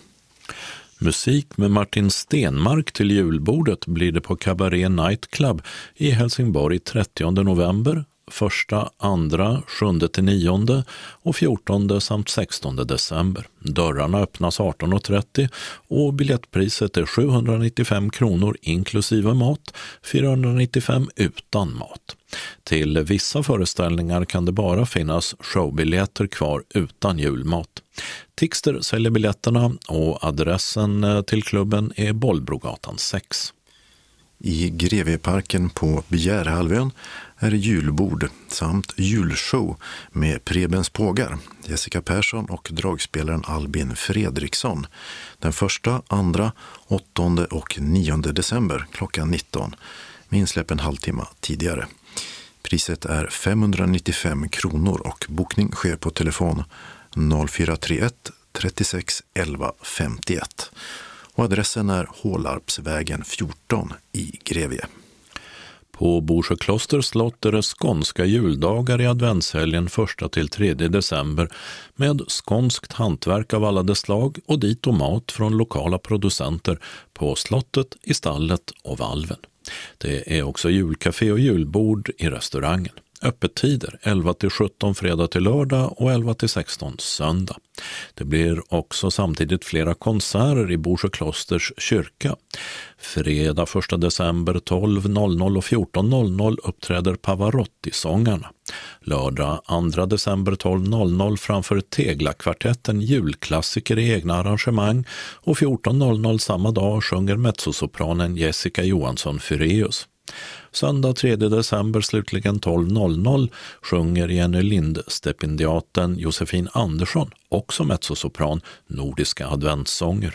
Musik med Martin Stenmark till julbordet blir det på Cabaret Night Club i Helsingborg trettionde november, första, andra, sjunde till nionde och fjortonde samt sextonde december. Dörrarna öppnas arton trettio och biljettpriset är sjuhundranittiofem kronor inklusive mat, fyrahundranittiofem utan mat. Till vissa föreställningar kan det bara finnas showbiljetter kvar utan julmat. Tixter säljer biljetterna och adressen till klubben är Bollbrogatan sex. I Grevieparken på Bjärhalvön är det julbord samt julshow med Prebens pågar, Jessica Persson och dragspelaren Albin Fredriksson. Den första, andra, åttonde och nionde december klockan nitton, med insläpp en halvtimme tidigare. Priset är femhundranittiofem kronor och bokning sker på telefon noll fyra tre ett trettiosex elva femtioett. Och adressen är Hålarpsvägen fjorton i Grevie. På Borsjökloster slott är det skånska juldagar i adventshelgen första till tredje december med skånskt hantverk av alla dess slag och dit och mat från lokala producenter på slottet, i stallet och valven. Det är också julcafé och julbord i restaurangen. Öppettider elva till sjutton fredag till lördag och elva till sexton söndag. Det blir också samtidigt flera konserter i Borsjöklosters kyrka. Fredag första december tolv noll noll och fjorton noll noll uppträder Pavarotti-sångarna. Lördag andra december tolv noll noll framför Tegla-kvartetten julklassiker i egna arrangemang och fjorton noll noll samma dag sjunger mezzosopranen Jessica Johansson-Fyreus. Söndag tredje december slutligen tolv noll noll sjunger Jenny Lind-stipendiaten Josefin Andersson, också mezzosopran, nordiska adventssånger.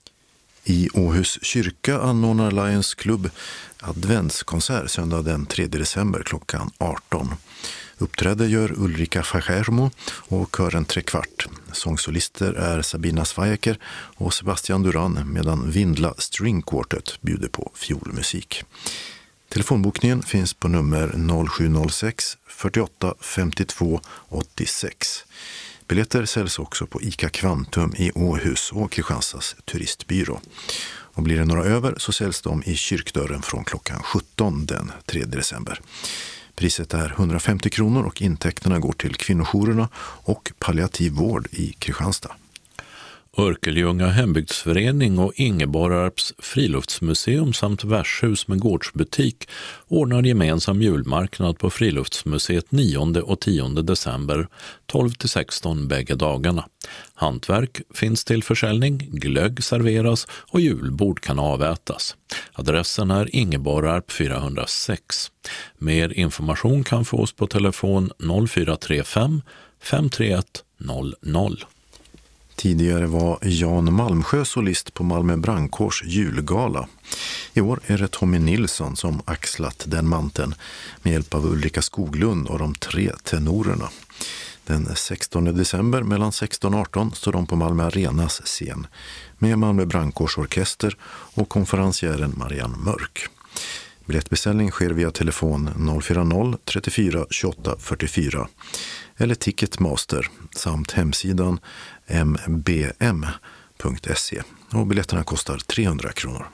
I Åhus kyrka anordnar Lions Club adventskonsert söndag den tredje december klockan arton. Uppträder gör Ulrika Fagermo och kören Trekvart. Sångsolister är Sabina Svajeker och Sebastian Duran, medan Vindla String Quartet bjuder på fiolmusik. Telefonbokningen finns på nummer noll sju noll sex fyrtioåtta femtiotvå åttiosex. Biljetter säljs också på ICA Kvantum i Åhus och Kristianstads turistbyrå. Och blir det några över så säljs de i kyrkdörren från klockan sjutton den tredje december. Priset är hundrafemtio kronor och intäkterna går till kvinnojourerna och palliativ vård i Kristianstad. Örkelljunga hembygdsförening och Ingeborgarps friluftsmuseum samt värdshus med gårdsbutik ordnar gemensam julmarknad på Friluftsmuseet nionde och tionde december tolv till sexton bägge dagarna. Hantverk finns till försäljning, glögg serveras och julbord kan avätas. Adressen är Ingeborgarp fyrahundrasex. Mer information kan fås på telefon noll fyra tre fem fem tre ett noll noll. Tidigare var Jan Malmsjö solist på Malmö brandkårs julgala. I år är det Tommy Nilsson som axlat den manteln med hjälp av Ulrika Skoglund och de tre tenorerna. Den sextonde december mellan sexton och arton står de på Malmö Arenas scen med Malmö brandkårsorkester och konferencieren Marianne Mörk. Biljettbeställning sker via telefon noll fyra noll trettiofyra tjugoåtta fyrtiofyra eller Ticketmaster samt hemsidan m b m punkt se, och biljetterna kostar trehundra kronor.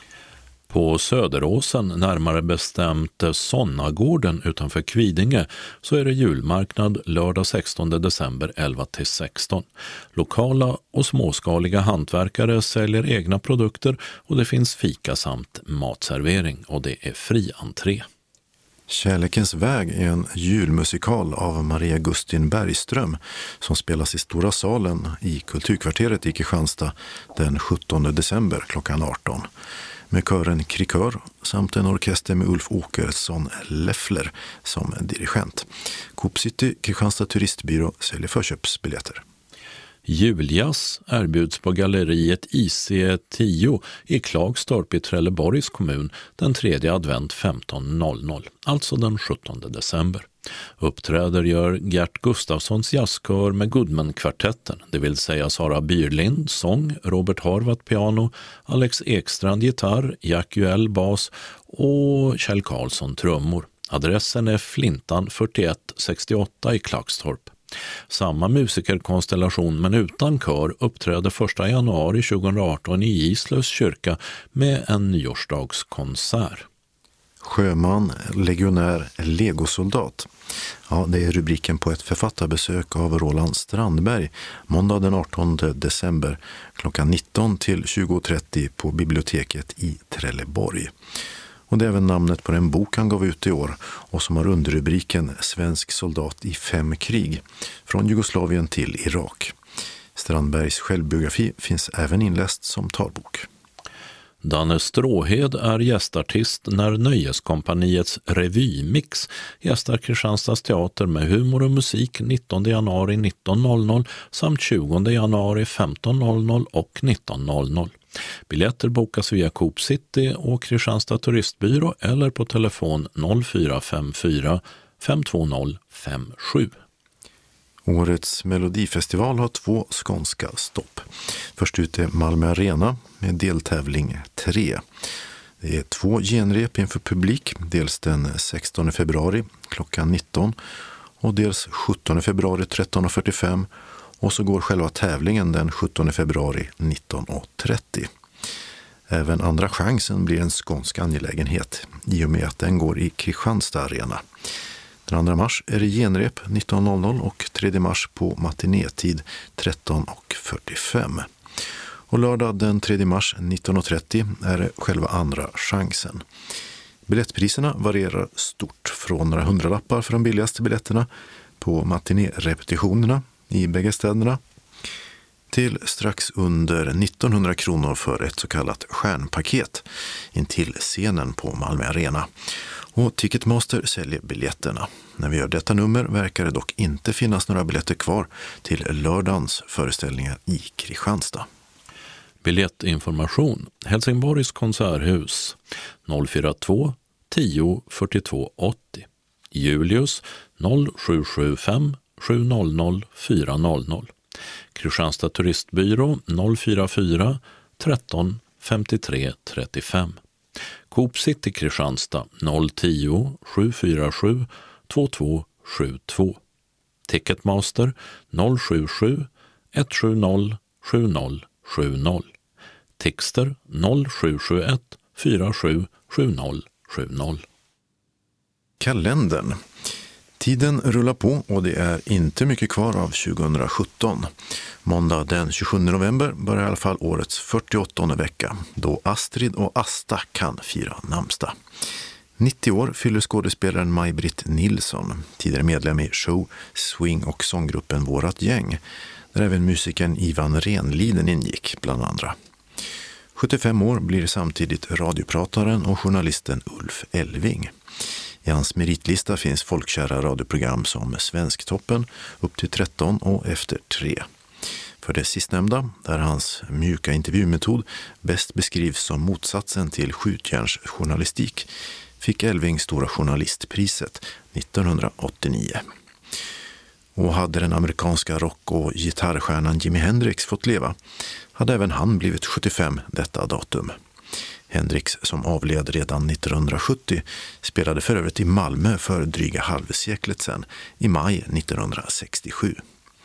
På Söderåsen, närmare bestämt Sonnagården utanför Kvidinge, så är det julmarknad lördag sextonde december elva till sexton. Lokala och småskaliga hantverkare säljer egna produkter och det finns fika samt matservering, och det är fri entré. Kärlekens väg är en julmusikal av Maria Gustin Bergström som spelas i Stora salen i Kulturkvarteret i Kristianstad den sjuttonde december klockan arton. Med kören Krikör samt en orkester med Ulf Åkersson Leffler som dirigent. Coop City, Kristianstad turistbyrå, säljer förköpsbiljetter. Juljazz erbjuds på galleriet I C tio i Klagstorp i Trelleborgs kommun den tredje advent femton noll noll, alltså den sjuttonde december. Uppträder gör Gert Gustafssons jazzkör med Goodman-kvartetten, det vill säga Sara Byrlind, sång, Robert Harvat, piano, Alex Ekstrand, gitarr, Jack Juell, bas och Kjell Karlsson, trummor. Adressen är Flintan fyrtioett sextioåtta i Klagstorp. Samma musikerkonstellation men utan kör uppträder första januari tjugoarton i Islövs kyrka med en nyårsdagskonsert. Sjöman, legionär, legosoldat. Ja, det är rubriken på ett författarbesök av Roland Strandberg måndag den artonde december klockan nitton till tjugo trettio på biblioteket i Trelleborg. Och det är även namnet på den bok han gav ut i år och som har underrubriken Svensk soldat i fem krig från Jugoslavien till Irak. Strandbergs självbiografi finns även inläst som talbok. Danne Stråhed är gästartist när Nöjeskompaniets revymix gästar Kristianstads teater med humor och musik nittonde januari nitton noll noll samt tjugonde januari femton noll noll och nitton noll noll. Biljetter bokas via Coop City och Kristianstad turistbyrå eller på telefon noll fyra fem fyra fem två noll fem sju. Årets Melodifestival har två skånska stopp. Först ut är Malmö Arena med deltävling tre. Det är två genrep inför publik, dels den sextonde februari klockan nitton och dels sjuttonde februari tretton fyrtiofem, och så går själva tävlingen den sjuttonde februari nitton trettio. Även andra chansen blir en skånsk angelägenhet i och med att den går i Kristianstad Arena. Den andra mars är det genrep nitton noll noll och tredje mars på matinétid tretton fyrtiofem. Och lördag den tredje mars nitton trettio är det själva andra chansen. Biljettpriserna varierar stort från några hundralappar för de billigaste biljetterna på matinérepetitionerna i bägge städerna till strax under nittonhundra kronor för ett så kallat stjärnpaket intill scenen på Malmö Arena. Och Ticketmaster säljer biljetterna. När vi gör detta nummer verkar det dock inte finnas några biljetter kvar till lördagens föreställningar i Kristianstad. Biljettinformation: Helsingborgs konserthus noll fyra två tio fyrtiotvå åttio, Julius noll sju sju fem sju noll noll fyra noll noll, Kristianstad turistbyrå noll fyra fyra tretton femtiotre trettiofem, Coop City Kristianstad noll tio sju fyra sju två två sju två, Ticketmaster noll sju sju ett sju noll sju noll sju noll, Tixter noll sju sju ett fyra sju sju noll sju noll. Kalendern. Tiden rullar på och det är inte mycket kvar av tjugosjutton. Måndag den tjugosjunde november börjar i alla fall årets fyrtioåttonde vecka då Astrid och Asta kan fira namnsdag. nittio år fyller skådespelaren Maj-Britt Nilsson, tidigare medlem i show, swing och sånggruppen Vårat gäng, där även musikern Ivan Renliden ingick bland andra. sjuttiofem år blir samtidigt radioprataren och journalisten Ulf Elving. I hans meritlista finns folkkära radioprogram som Svensktoppen, Upp till tretton och Efter tre. För det sistnämnda, där hans mjuka intervjumetod bäst beskrivs som motsatsen till skjutjärnsjournalistik, fick Elving Stora journalistpriset nittonhundraåttionio. Och hade den amerikanska rock- och gitarrstjärnan Jimi Hendrix fått leva, hade även han blivit sjuttiofem detta datum. Hendrix, som avled redan nittonhundrasjuttio, spelade för övrigt i Malmö för dryga halvseklet sedan, i maj nittonhundrasextiosju.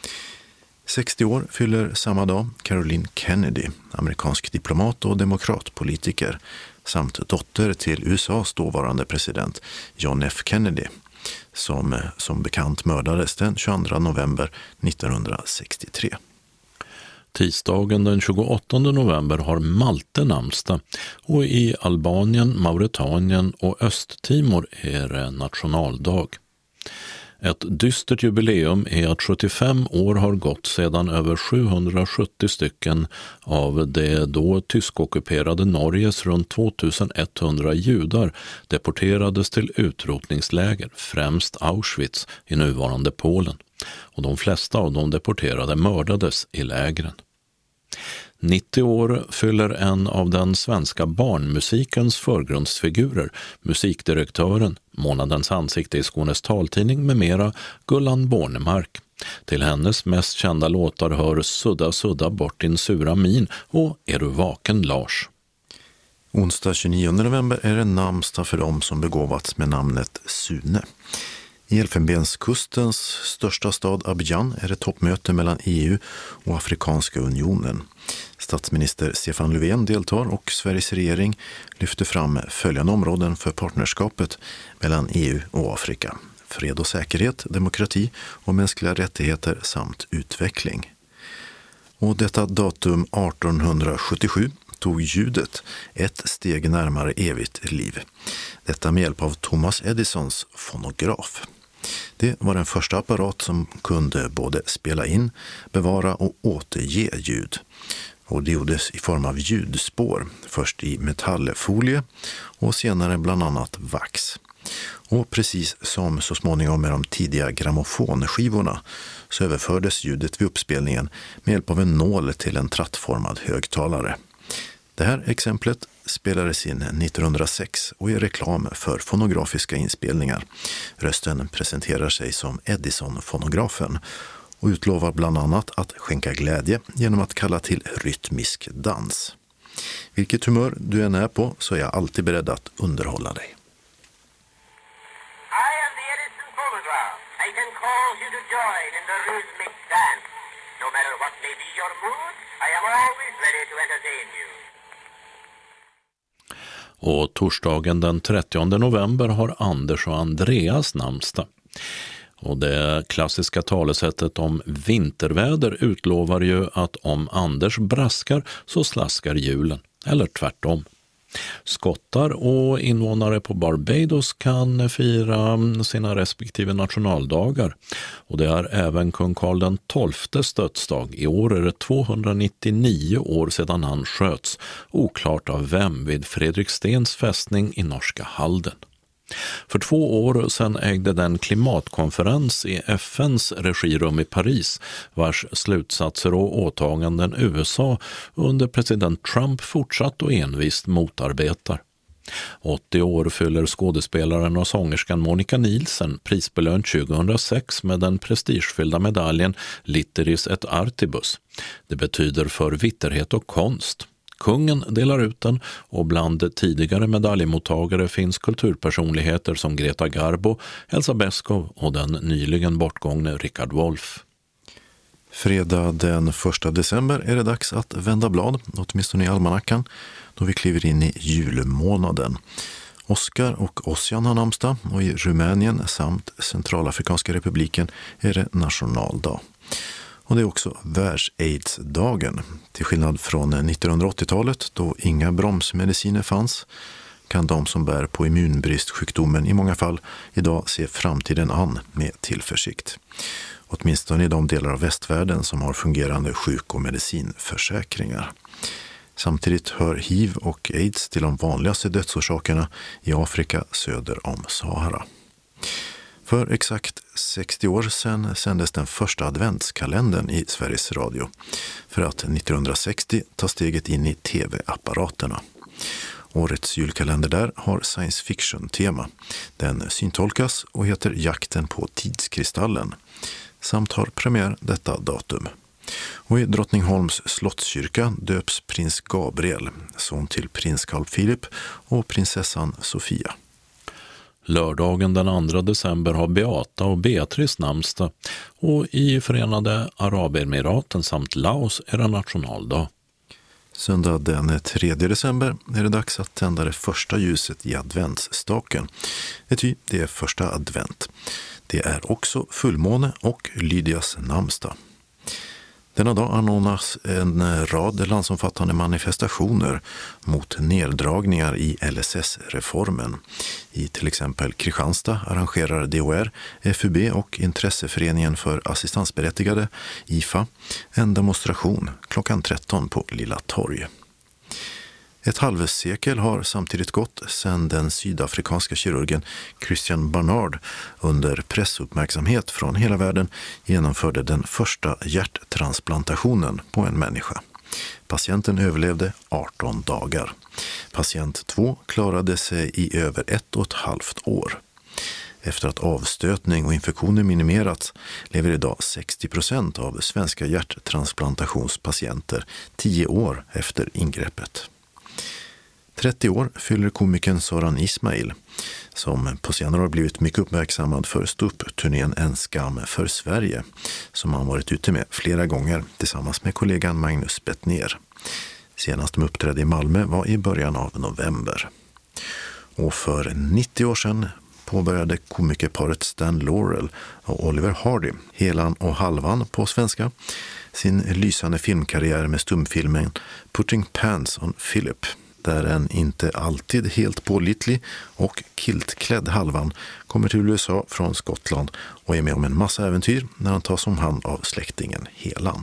sextio år fyller samma dag Caroline Kennedy, amerikansk diplomat och demokratpolitiker, samt dotter till U S A:s dåvarande president John F. Kennedy, som som bekant mördades den tjugoandra november nittonhundrasextiotre. Tisdagen den tjugoåttonde november har Malte namnsdag och i Albanien, Mauretanien och Östtimor är det nationaldag. Ett dystert jubileum är att sjuttiofem år har gått sedan över sjuhundrasjuttio stycken av det då tyskockuperade Norges runt tvåtusenetthundra judar deporterades till utrotningsläger, främst Auschwitz i nuvarande Polen, och de flesta av de deporterade mördades i lägren. nittio år fyller en av den svenska barnmusikens förgrundsfigurer, musikdirektören, månadens ansikte i Skånes taltidning med mera, Gullan Bornemark. Till hennes mest kända låtar hör Sudda sudda bort din sura min och Är du vaken Lars. Onsdag tjugonionde november är det namnsdag för dem som begåvats med namnet Sune. I Elfenbenskustens största stad Abidjan är det toppmöte mellan E U och Afrikanska unionen. Statsminister Stefan Löfven deltar och Sveriges regering lyfter fram följande områden för partnerskapet mellan E U och Afrika: fred och säkerhet, demokrati och mänskliga rättigheter samt utveckling. Och detta datum artonhundrasjuttiosju tog ljudet ett steg närmare evigt liv. Detta med hjälp av Thomas Edisons fonograf. Det var den första apparat som kunde både spela in, bevara och återge ljud. Och det gjordes i form av ljudspår, först i metallfolie och senare bland annat vax. Och precis som så småningom med de tidiga grammofonskivorna så överfördes ljudet vid uppspelningen med hjälp av en nål till en trattformad högtalare. Det här exemplet spelades in nittonhundrasex och är reklam för fonografiska inspelningar. Rösten presenterar sig som Edison-fonografen och utlovar bland annat att skänka glädje genom att kalla till rytmisk dans. Vilket humör du än är på så är jag alltid beredd att underhålla dig. I am the Edison phonograph. I can call you to join in the rhythmic dance. No matter what may be your mood, I am always ready to entertain you. Och torsdagen den trettionde november har Anders och Andreas namnsdag. Och det klassiska talesättet om vinterväder utlovar ju att om Anders braskar så slaskar julen, eller tvärtom. Skottar och invånare på Barbados kan fira sina respektive nationaldagar. Och det är även kung Karl den tolftes dödsdag. I år är det tvåhundranittionio år sedan han sköts, oklart av vem, vid Fredrikstens fästning i norska Halden. För två år sedan ägde den klimatkonferens i F N:s regirum i Paris, vars slutsatser och åtaganden U S A under president Trump fortsatt och envist motarbetar. åttio år fyller skådespelaren och sångerskan Monica Nielsen, prisbelönt tjugohundrasex med den prestigefyllda medaljen Litteris et Artibus. Det betyder för vitterhet och konst. Kungen delar ut den och bland tidigare medaljmottagare finns kulturpersonligheter som Greta Garbo, Elsa Beskow och den nyligen bortgångne Richard Wolff. Fredag den första december är det dags att vända blad, åtminstone i almanackan, då vi kliver in i julmånaden. Oskar och Ossian har namnsdag och i Rumänien samt Centralafrikanska republiken är det nationaldag. Och det är också världs-AIDS-dagen. Till skillnad från nittonhundraåttiotalet då inga bromsmediciner fanns kan de som bär på immunbristsjukdomen i många fall idag se framtiden an med tillförsikt. Åtminstone i de delar av västvärlden som har fungerande sjuk- och medicinförsäkringar. Samtidigt hör hiv och AIDS till de vanligaste dödsorsakerna i Afrika söder om Sahara. För exakt sextio år sedan sändes den första adventskalendern i Sveriges Radio för att nittonhundrasextio ta steget in i tv-apparaterna. Årets julkalender där har science fiction-tema. Den syntolkas och heter Jakten på tidskristallen samt har premiär detta datum. Och i Drottningholms slottskyrka döps prins Gabriel, son till prins Carl Philip och prinsessan Sofia. Lördagen den andra december har Beata och Beatrice namnsdag och i Förenade Arabemiraten samt Laos är det nationaldag. Söndag den tredje december är det dags att tända det första ljuset i adventsstaken. Det är första advent. Det är också fullmåne och Lydias namnsdag. Denna dag anordnas en rad landsomfattande manifestationer mot neddragningar i L S S-reformen. I till exempel Kristianstad arrangerar D O R, F U B och Intresseföreningen för assistansberättigade, I F A, en demonstration klockan tretton på Lilla torg. Ett halvsekel har samtidigt gått sedan den sydafrikanska kirurgen Christian Barnard under pressuppmärksamhet från hela världen genomförde den första hjärttransplantationen på en människa. Patienten överlevde arton dagar. Patient två klarade sig i över ett och ett halvt år. Efter att avstötning och infektioner minimerats lever idag sextio procent av svenska hjärttransplantationspatienter tio år efter ingreppet. trettio år fyller komikern Soran Ismail, som på senare år blivit mycket uppmärksammad för ståuppturnén En skam för Sverige, som han varit ute med flera gånger tillsammans med kollegan Magnus Bettner. Senast de uppträdde i Malmö var i början av november. Och för nittio år sedan påbörjade komikerparet Stan Laurel och Oliver Hardy, Helan och halvan på svenska, sin lysande filmkarriär med stumfilmen Putting Pants on Philip, där en inte alltid helt pålitlig och kiltklädd halvan kommer till U S A från Skottland och är med om en massa äventyr när han tas om hand av släktingen Helan.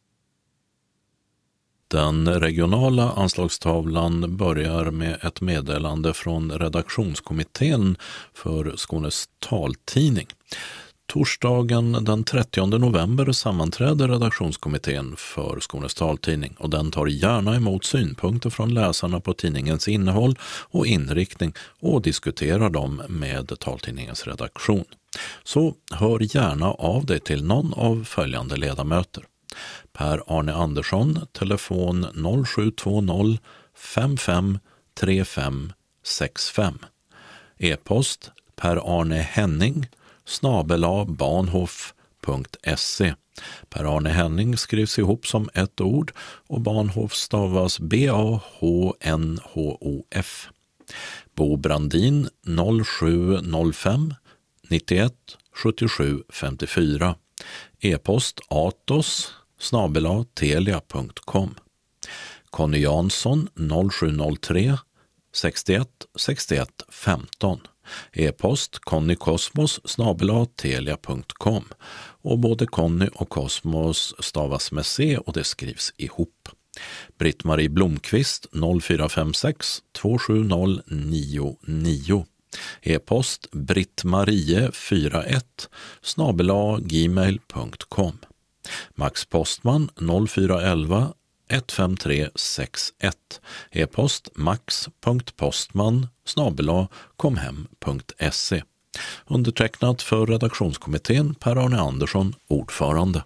Den regionala anslagstavlan börjar med ett meddelande från redaktionskommittén för Skånes taltidning. Torsdagen den trettionde november sammanträder redaktionskommittén för Skånes taltidning och den tar gärna emot synpunkter från läsarna på tidningens innehåll och inriktning och diskuterar dem med taltidningens redaktion. Så hör gärna av dig till någon av följande ledamöter. Per-Arne Andersson, telefon noll sju två noll fem fem tre fem sex fem. E-post Per-Arne Henning snabel-a banhof punkt se. Per-Arne Henning skrivs ihop som ett ord och Banhof stavas B A H N H O F. Bo Brandin noll sju noll fem nittioett sjuttiosju femtiofyra. E-post atos snabel-a telia punkt com. Conny Jansson noll sju noll tre sextioett sextioett femton. E-post connykosmos snabel-a telia punkt com. Och både Conny och Kosmos stavas med C och det skrivs ihop. Britt-Marie Blomqvist noll fyra fem sex två sju noll nio nio. E-post brittmarie fyrtioett snabel-a gmail punkt com. Max Postman noll fyra elva ett fem tre sex ett. E-post max punkt postman snabel-a komhem punkt se. Undertecknat för redaktionskommittén Per-Arne Andersson, ordförande.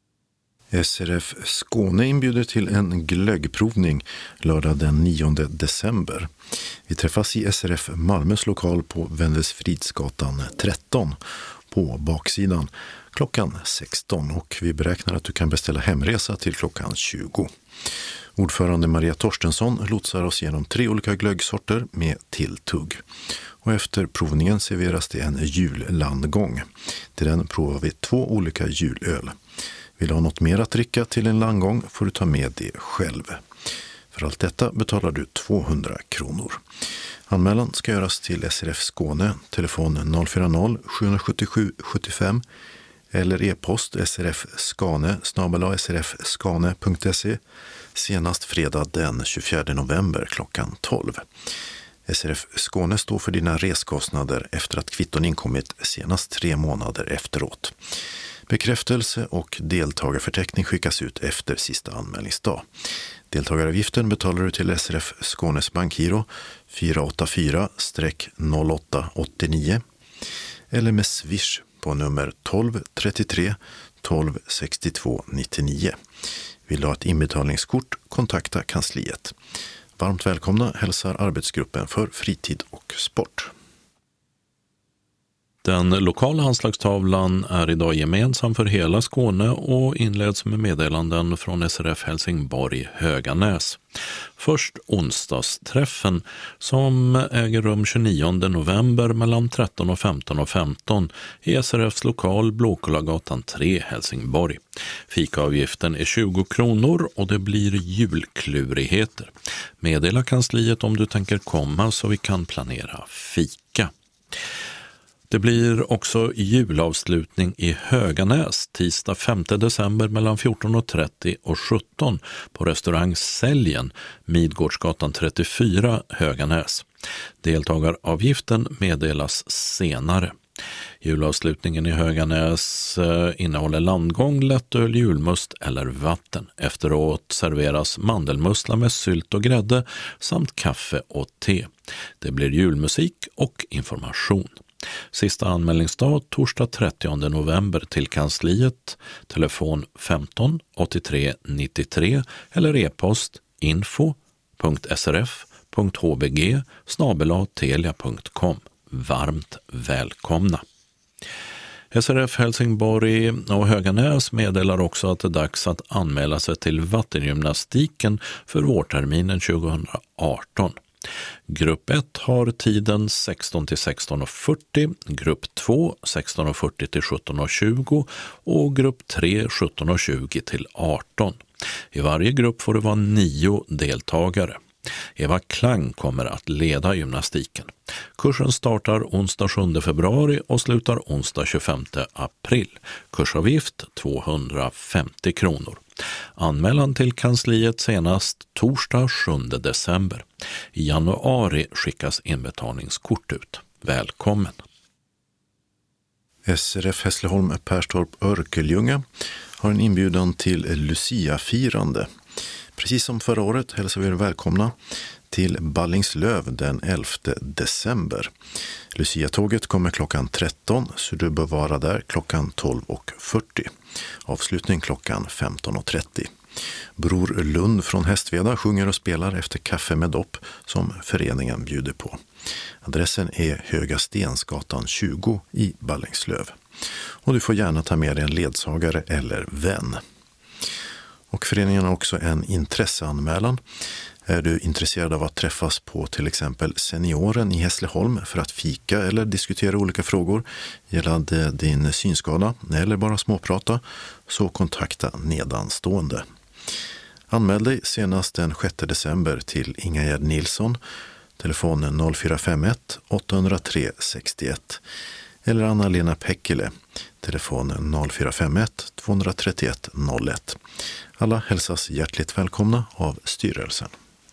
S R F Skåne inbjuder till en glöggprovning lördag den nionde december. Vi träffas i S R F Malmös lokal på Vännesfridsgatan tretton på baksidan klockan sexton och vi beräknar att du kan beställa hemresa till klockan tjugo. Ordförande Maria Torstensson lotsar oss genom tre olika glöggsorter med tilltugg. Och efter provningen serveras det en jullandgång. Till den provar vi två olika julöl. Vill du ha något mer att dricka till en landgång får du ta med det själv. För allt detta betalar du tvåhundra kronor. Anmälan ska göras till S R F Skåne, telefon noll fyra noll sju sju sju sju fem eller e-post srfskane snabel-a srfskane punkt se senast fredag den tjugofjärde november klockan tolv. S R F Skåne står för dina reskostnader efter att kvitton inkommit senast tre månader efteråt. Bekräftelse och deltagarförteckning skickas ut efter sista anmälningsdag. Deltagaravgiften betalar du till S R F Skånes bankgiro fyra åtta fyra noll åtta åtta nio eller med Swish på nummer tolv trettiotre tolv sextiotvå nittionio. Vill du ha ett inbetalningskort, kontakta kansliet. Varmt välkomna hälsar arbetsgruppen för fritid och sport. Den lokala anslagstavlan är idag gemensam för hela Skåne och inleds med meddelanden från S R F Helsingborg Höganäs. Först onsdagsträffen som äger rum tjugonionde november mellan tretton och femton och femton i S R Fs lokal Blåkullagatan tre Helsingborg. Fikaavgiften är tjugo kronor och det blir julklurigheter. Meddela kansliet om du tänker komma så vi kan planera fika. Det blir också julavslutning i Höganäs tisdag femte december mellan fjorton och trettio och sjutton på restaurang Säljen, Midgårdsgatan trettiofyra Höganäs. Deltagaravgiften meddelas senare. Julavslutningen i Höganäs innehåller landgång, lättöl, julmust eller vatten. Efteråt serveras mandelmussla med sylt och grädde samt kaffe och te. Det blir julmusik och information. Sista anmälningsdag torsdag trettionde november till kansliet, telefon femton åttiotre nittiotre eller e-post info punkt s r f punkt h b g snabel-a telia punkt com. Varmt välkomna! S R F Helsingborg och Höganäs meddelar också att det är dags att anmäla sig till vattengymnastiken för vårterminen tjugoarton. Grupp ett har tiden sexton till sexton och fyrtio, grupp två sexton och fyrtio till sjutton och tjugo och grupp tre sjutton och tjugo till arton. I varje grupp får det vara nio deltagare. Eva Klang kommer att leda gymnastiken. Kursen startar onsdag sjunde februari och slutar onsdag tjugofemte april. Kursavgift tvåhundrafemtio kronor. Anmälan till kansliet senast torsdag sjunde december. I januari skickas inbetalningskort ut. Välkommen! S R F Hässleholm Perstorp Örkelljunga har en inbjudan till Lucia-firande. Precis som förra året hälsar vi er välkomna till Ballingslöv den elfte december. Lucia-tåget kommer klockan tretton så du bör vara där klockan tolv och fyrtio. Avslutning klockan femton och trettio. Bror Lund från Hästveda sjunger och spelar efter kaffe med dopp som föreningen bjuder på. Adressen är Höga Stensgatan tjugo i Ballingslöv. Och du får gärna ta med dig en ledsagare eller vän. Och föreningen har också en intresseanmälan. Är du intresserad av att träffas på till exempel Senioren i Hässleholm för att fika eller diskutera olika frågor gällande din synskada eller bara småprata, så kontakta nedanstående. Anmäl dig senast den sjätte december till Ingegerd Nilsson, telefonen noll fyra fem ett åtta noll tre sex ett, eller Anna-Lena Pekkele, telefonen noll fyra fem ett två tre ett noll ett. Alla hälsas hjärtligt välkomna av styrelsen.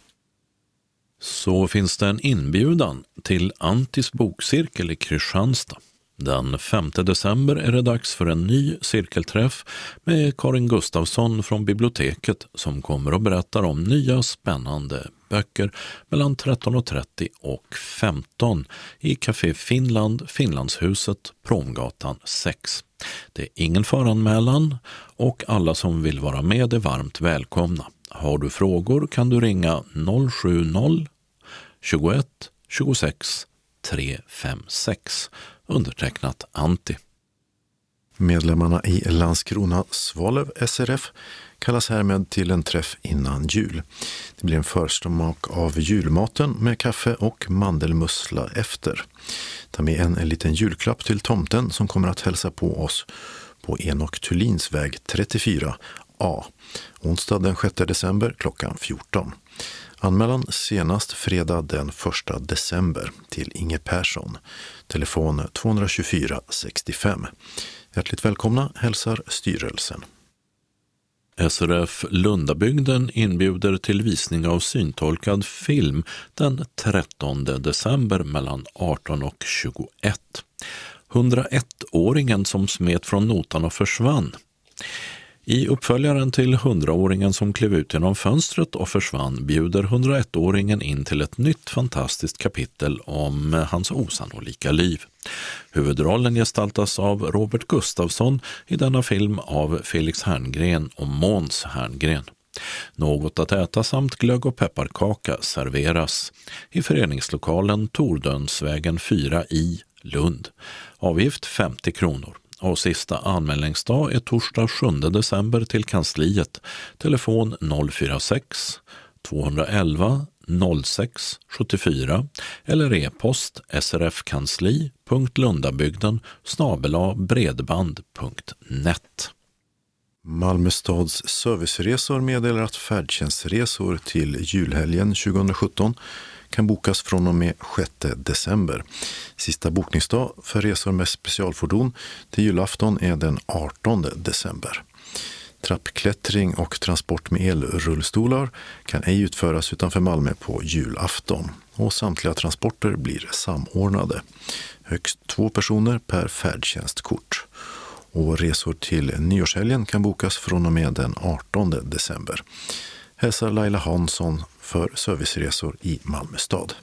Så finns det en inbjudan till Antis bokcirkel i Kristianstad. Den femte december är det dags för en ny cirkelträff med Karin Gustafsson från biblioteket som kommer och berättar om nya spännande böcker mellan tretton och trettio och femton i Café Finland, Finlandshuset, Promgatan sex. Det är ingen föranmälan och alla som vill vara med är varmt välkomna. Har du frågor kan du ringa noll sju noll tjugoett tjugosex tre fem sex, undertecknat Antti. Medlemmarna i Landskrona Svalöv S R F kallas härmed till en träff innan jul. Det blir en försmak av julmaten med kaffe och mandelmussla efter. Ta med en, en liten julklapp till tomten som kommer att hälsa på oss på Enok Thulins väg trettiofyra A. Onsdag den sjätte december klockan fjorton. Anmälan senast fredag den första december till Inge Persson. Telefon två två fyra sex fem. Hjärtligt välkomna hälsar styrelsen. S R F Lundabygden inbjuder till visning av syntolkad film den trettonde december mellan arton och tjugoett. hundraettåringen som smet från notan och försvann. I uppföljaren till hundraåringen som klev ut genom fönstret och försvann bjuder hundraettåringen in till ett nytt fantastiskt kapitel om hans osannolika liv. Huvudrollen gestaltas av Robert Gustafsson i denna film av Felix Herngren och Måns Herngren. Något att äta samt glögg och pepparkaka serveras i föreningslokalen Tordönsvägen fyra i Lund. Avgift femtio kronor. Och sista anmälningsdag är torsdag sjunde december till kansliet. Telefon noll fyra sex två ett ett noll sex sju fyra eller e-post srfkansli punkt lundabygden snabel-a bredband punkt net. Malmö stads serviceresor meddelar att färdtjänstresor till julhelgen tjugohundrasjutton kan bokas från och med sjätte december. Sista bokningsdag för resor med specialfordon till julafton är den artonde december. Trappklättring och transport med elrullstolar kan ej utföras utanför Malmö på julafton och samtliga transporter blir samordnade. Högst två personer per färdtjänstkort. Och resor till nyårshelgen kan bokas från och med den artonde december. Hälsar Laila Hansson för serviceresor i Malmö stad.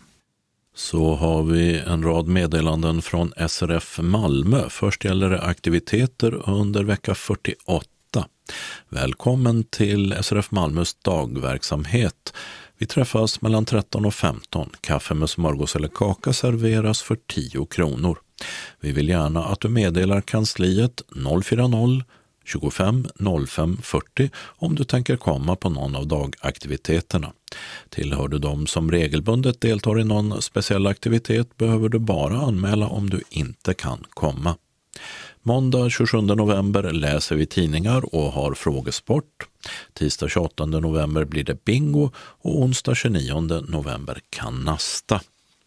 Så har vi en rad meddelanden från S R F Malmö. Först gäller det aktiviteter under vecka fyrtioåtta. Välkommen till S R F Malmös dagverksamhet. Vi träffas mellan tretton och femton. Kaffe med smörgås eller kaka serveras för tio kronor. Vi vill gärna att du meddelar kansliet noll fyra noll tjugofem noll fem fyrtio om du tänker komma på någon av dagaktiviteterna. Tillhör du dem som regelbundet deltar i någon speciell aktivitet behöver du bara anmäla om du inte kan komma. Måndag tjugosjunde november läser vi tidningar och har frågesport. Tisdag tjugoåttonde november blir det bingo och onsdag tjugonionde november kanasta.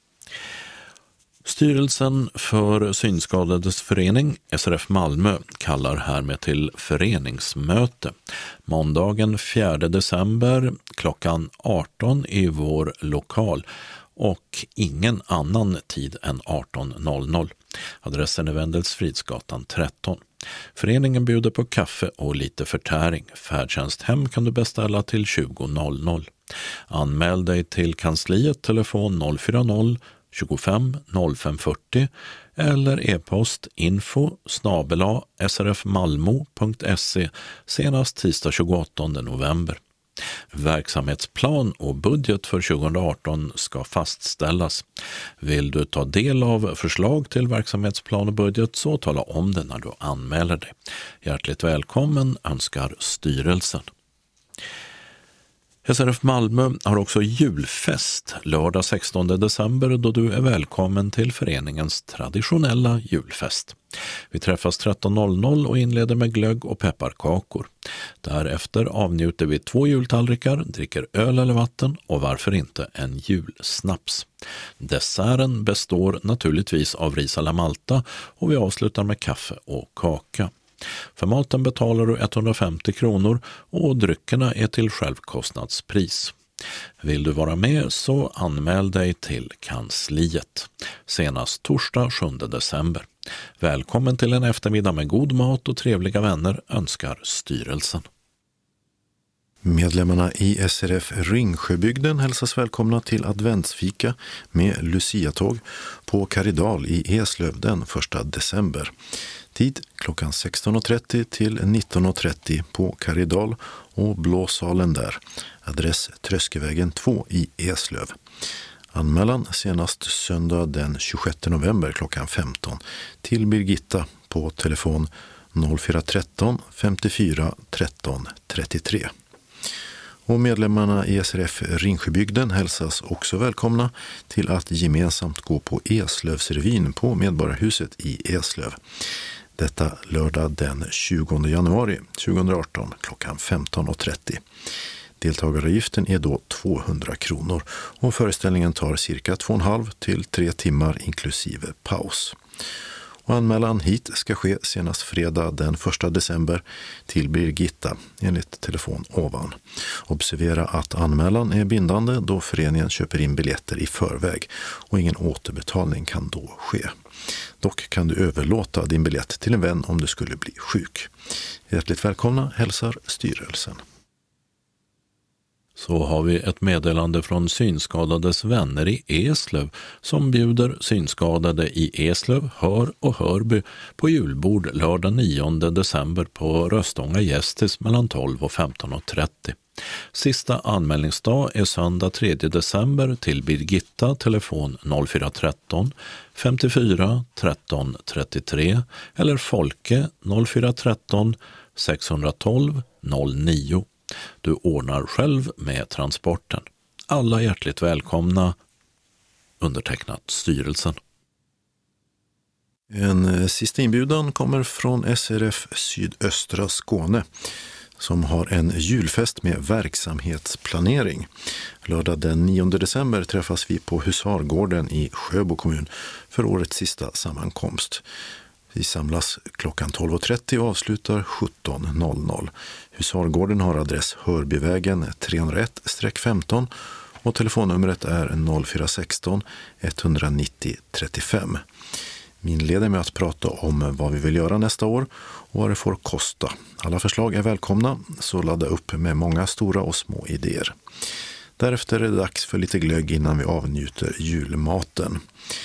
Styrelsen för Synskadades förening S R F Malmö kallar härmed till föreningsmöte. Måndagen fjärde december klockan arton i vår lokal och ingen annan tid än arton noll noll. Adressen är Wendelsfridsgatan tretton. Föreningen bjuder på kaffe och lite förtäring. Färdtjänst hem kan du beställa till tjugo noll noll. Anmäl dig till kansliet telefon noll fyra noll tjugofem noll fem fyrtio eller e-post info snabel-a srfmalmo punkt se senast tisdag tjugoåttonde november. Verksamhetsplan och budget för tjugohundraarton ska fastställas. Vill du ta del av förslag till verksamhetsplan och budget så tala om det när du anmäler dig. Hjärtligt välkommen önskar styrelsen. S R F Malmö har också julfest lördag sextonde december då du är välkommen till föreningens traditionella julfest. Vi träffas tretton noll noll och inleder med glögg och pepparkakor. Därefter avnjuter vi två jultallrikar, dricker öl eller vatten och varför inte en julsnaps. Desserten består naturligtvis av ris alla malta och vi avslutar med kaffe och kaka. För maten betalar du etthundrafemtio kronor och dryckerna är till självkostnadspris. Vill du vara med så anmäl dig till kansliet. Senast torsdag sjunde december. Välkommen till en eftermiddag med god mat och trevliga vänner önskar styrelsen. Medlemmarna i S R F Ringsjöbygden hälsas välkomna till adventsfika med Lucia-tåg på Karidal i Eslöv den första december. Tid klockan sexton trettio till nitton trettio på Karidal och Blåsalen där. Adress Tröskevägen två i Eslöv. Anmälan senast söndag den tjugosjätte november klockan femton till Birgitta på telefon noll fyra tretton femtiofyra tretton trettiotre. Och medlemmarna i S R F Ringsjöbygden hälsas också välkomna till att gemensamt gå på Eslövsrevyn på Medborgarhuset i Eslöv. Detta lördag den tjugonde januari tjugohundraarton klockan femton trettio. Deltagaravgiften är då tvåhundra kronor och föreställningen tar cirka två och en halv till tre timmar inklusive paus. Och anmälan hit ska ske senast fredag den första december till Birgitta enligt telefon ovan. Observera att anmälan är bindande då föreningen köper in biljetter i förväg och ingen återbetalning kan då ske. Dock kan du överlåta din biljett till en vän om du skulle bli sjuk. Hjärtligt välkomna hälsar styrelsen. Så har vi ett meddelande från Synskadades vänner i Eslöv som bjuder synskadade i Eslöv, Hör och Hörby på julbord lördag nionde december på Röstånga Gästis mellan tolv och femton och trettio. Sista anmälningsdag är söndag tredje december till Birgitta, telefon noll fyra tretton femtiofyra tretton trettiotre eller Folke noll fyra tretton sexhundratolv noll nio. Du ordnar själv med transporten. Alla hjärtligt välkomna, undertecknat styrelsen. En sista inbjudan kommer från S R F Sydöstra Skåne som har en julfest med verksamhetsplanering. Lördag den nionde december träffas vi på Husargården i Sjöbo kommun för årets sista sammankomst. Vi samlas klockan tolv och trettio och avslutar sjutton noll noll. Husargården har adress Hörbyvägen trehundraett femton och telefonnumret är noll fyra sexton etthundranittio trettiofem. Min leder med att prata om vad vi vill göra nästa år och vad det får kosta. Alla förslag är välkomna, så ladda upp med många stora och små idéer. Därefter är det dags för lite glögg innan vi avnjuter julmaten.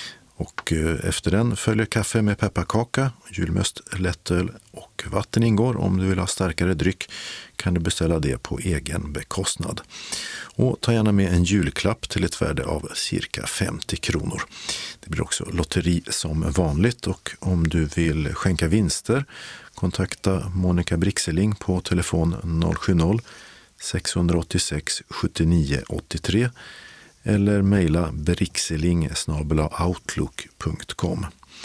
Och efter den följer kaffe med pepparkaka, julmust, lättöl och vatten ingår. Om du vill ha starkare dryck kan du beställa det på egen bekostnad. Och ta gärna med en julklapp till ett värde av cirka femtio kronor. Det blir också lotteri som vanligt och om du vill skänka vinster kontakta Monica Brixeling på telefon noll sju noll sex åtta sex sju nio åtta tre eller mejla brixeling snabel-a outlook punkt com.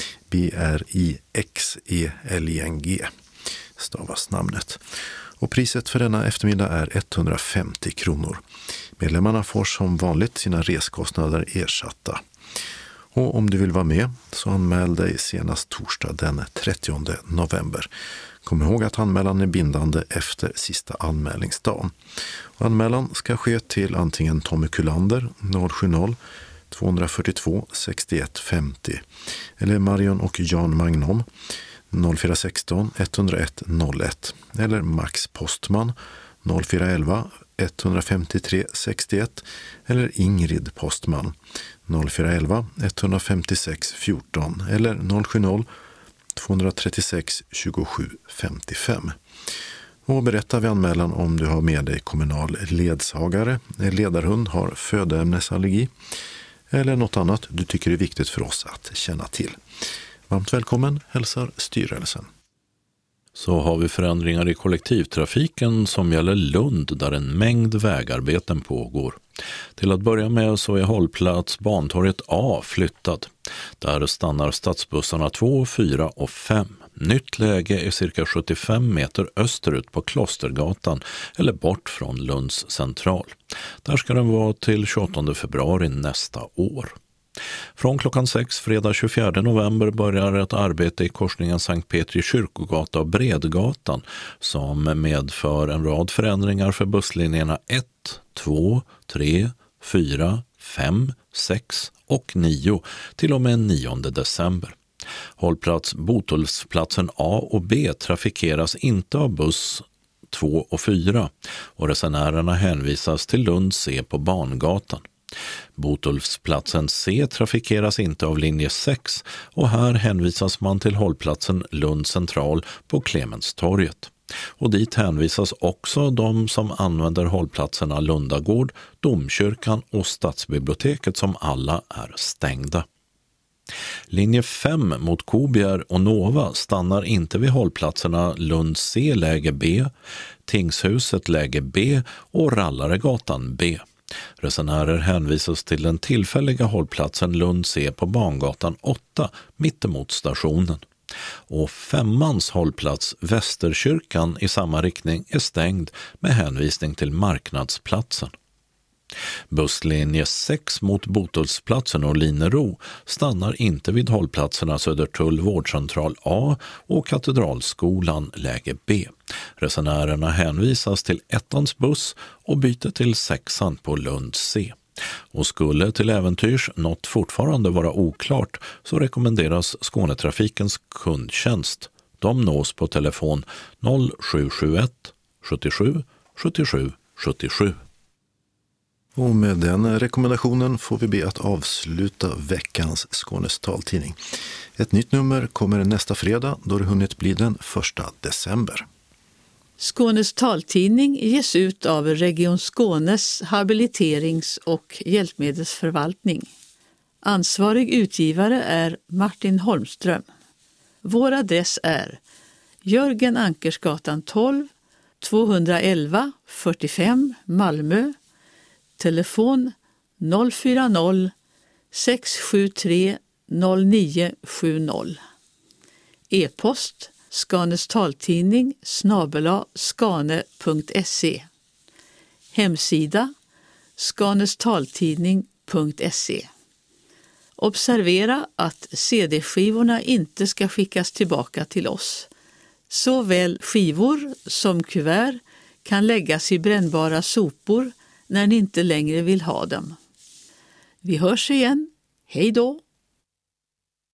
B R I X E L I N G stavas namnet. Och priset för denna eftermiddag är etthundrafemtio kronor. Medlemmarna får som vanligt sina reskostnader ersatta. Och om du vill vara med så anmäl dig senast torsdag den trettionde november. Kom ihåg att anmälan är bindande efter sista anmälningsdagen. Och anmälan ska ske till antingen Tommy Kullander noll sju noll två fyra två sex ett fem zero eller Marion och Jan Magnom noll fyra sexton etthundraett noll ett eller Max Postman noll fyra elva etthundrafemtiotre sextioett eller Ingrid Postman noll fyra elva etthundrafemtiosex fjorton eller noll sju noll två tre sex tjugosju femtiofem. Och berätta vid anmälan om du har med dig kommunal ledsagare, ledarhund, har födoämnesallergi eller något annat du tycker är viktigt för oss att känna till. Varmt välkommen hälsar styrelsen. Så har vi förändringar i kollektivtrafiken som gäller Lund där en mängd vägarbeten pågår. Till att börja med så är hållplats Bantorget A flyttad. Där stannar stadsbussarna två, fyra och fem. Nytt läge är cirka sjuttiofem meter österut på Klostergatan eller bort från Lunds central. Där ska den vara till tjugoåttonde februari nästa år. Från klockan sex fredag tjugofjärde november börjar ett arbete i korsningen Sankt Petri kyrkogata och Bredgatan som medför en rad förändringar för busslinjerna ett, två, tre, fyra, fem, sex och nio till och med nionde december. Hållplats Botulfsplatsen A och B trafikeras inte av buss två och fyra och resenärerna hänvisas till Lund C på Bangatan. Botulfsplatsen C trafikeras inte av linje sex och här hänvisas man till hållplatsen Lund central på Clemenstorget. Och dit hänvisas också de som använder hållplatserna Lundagård, Domkyrkan och Stadsbiblioteket som alla är stängda. Linje fem mot Kobjer och Nova stannar inte vid hållplatserna Lund C läge B, Tingshuset läge B och Rallaregatan B. Resenärer hänvisas till den tillfälliga hållplatsen Lund C på Bangatan åtta mittemot stationen. Och femmans hållplats Västerkyrkan i samma riktning är stängd med hänvisning till marknadsplatsen. Busslinje sex mot Botulsplatsen och Linero stannar inte vid hållplatserna Södertull vårdcentral A och Katedralskolan läge B. Resenärerna hänvisas till ettans buss och byter till sexan på Lund C. Och skulle till äventyrs något fortfarande vara oklart så rekommenderas Skånetrafikens kundtjänst. De nås på telefon noll sju sju ett sjuttiosju sjuttiosju sjuttiosju. Och med den rekommendationen får vi be att avsluta veckans Skånes taltidning. Ett nytt nummer kommer nästa fredag då det hunnit bli den första december. Skånes taltidning ges ut av Region Skånes habiliterings- och hjälpmedelsförvaltning. Ansvarig utgivare är Martin Holmström. Vår adress är Jörgen Ankersgatan tolv, tvåhundraelva fyrtiofem Malmö. Telefon noll fyra noll sex sju tre noll nio sju noll. E-post Skanes taltidning snabel-a skane punkt se. Hemsida skanestaltidning punkt se. Observera att C D-skivorna inte ska skickas tillbaka till oss. Såväl skivor som kuvert kan läggas i brännbara sopor när ni inte längre vill ha dem. Vi hörs igen. Hej då!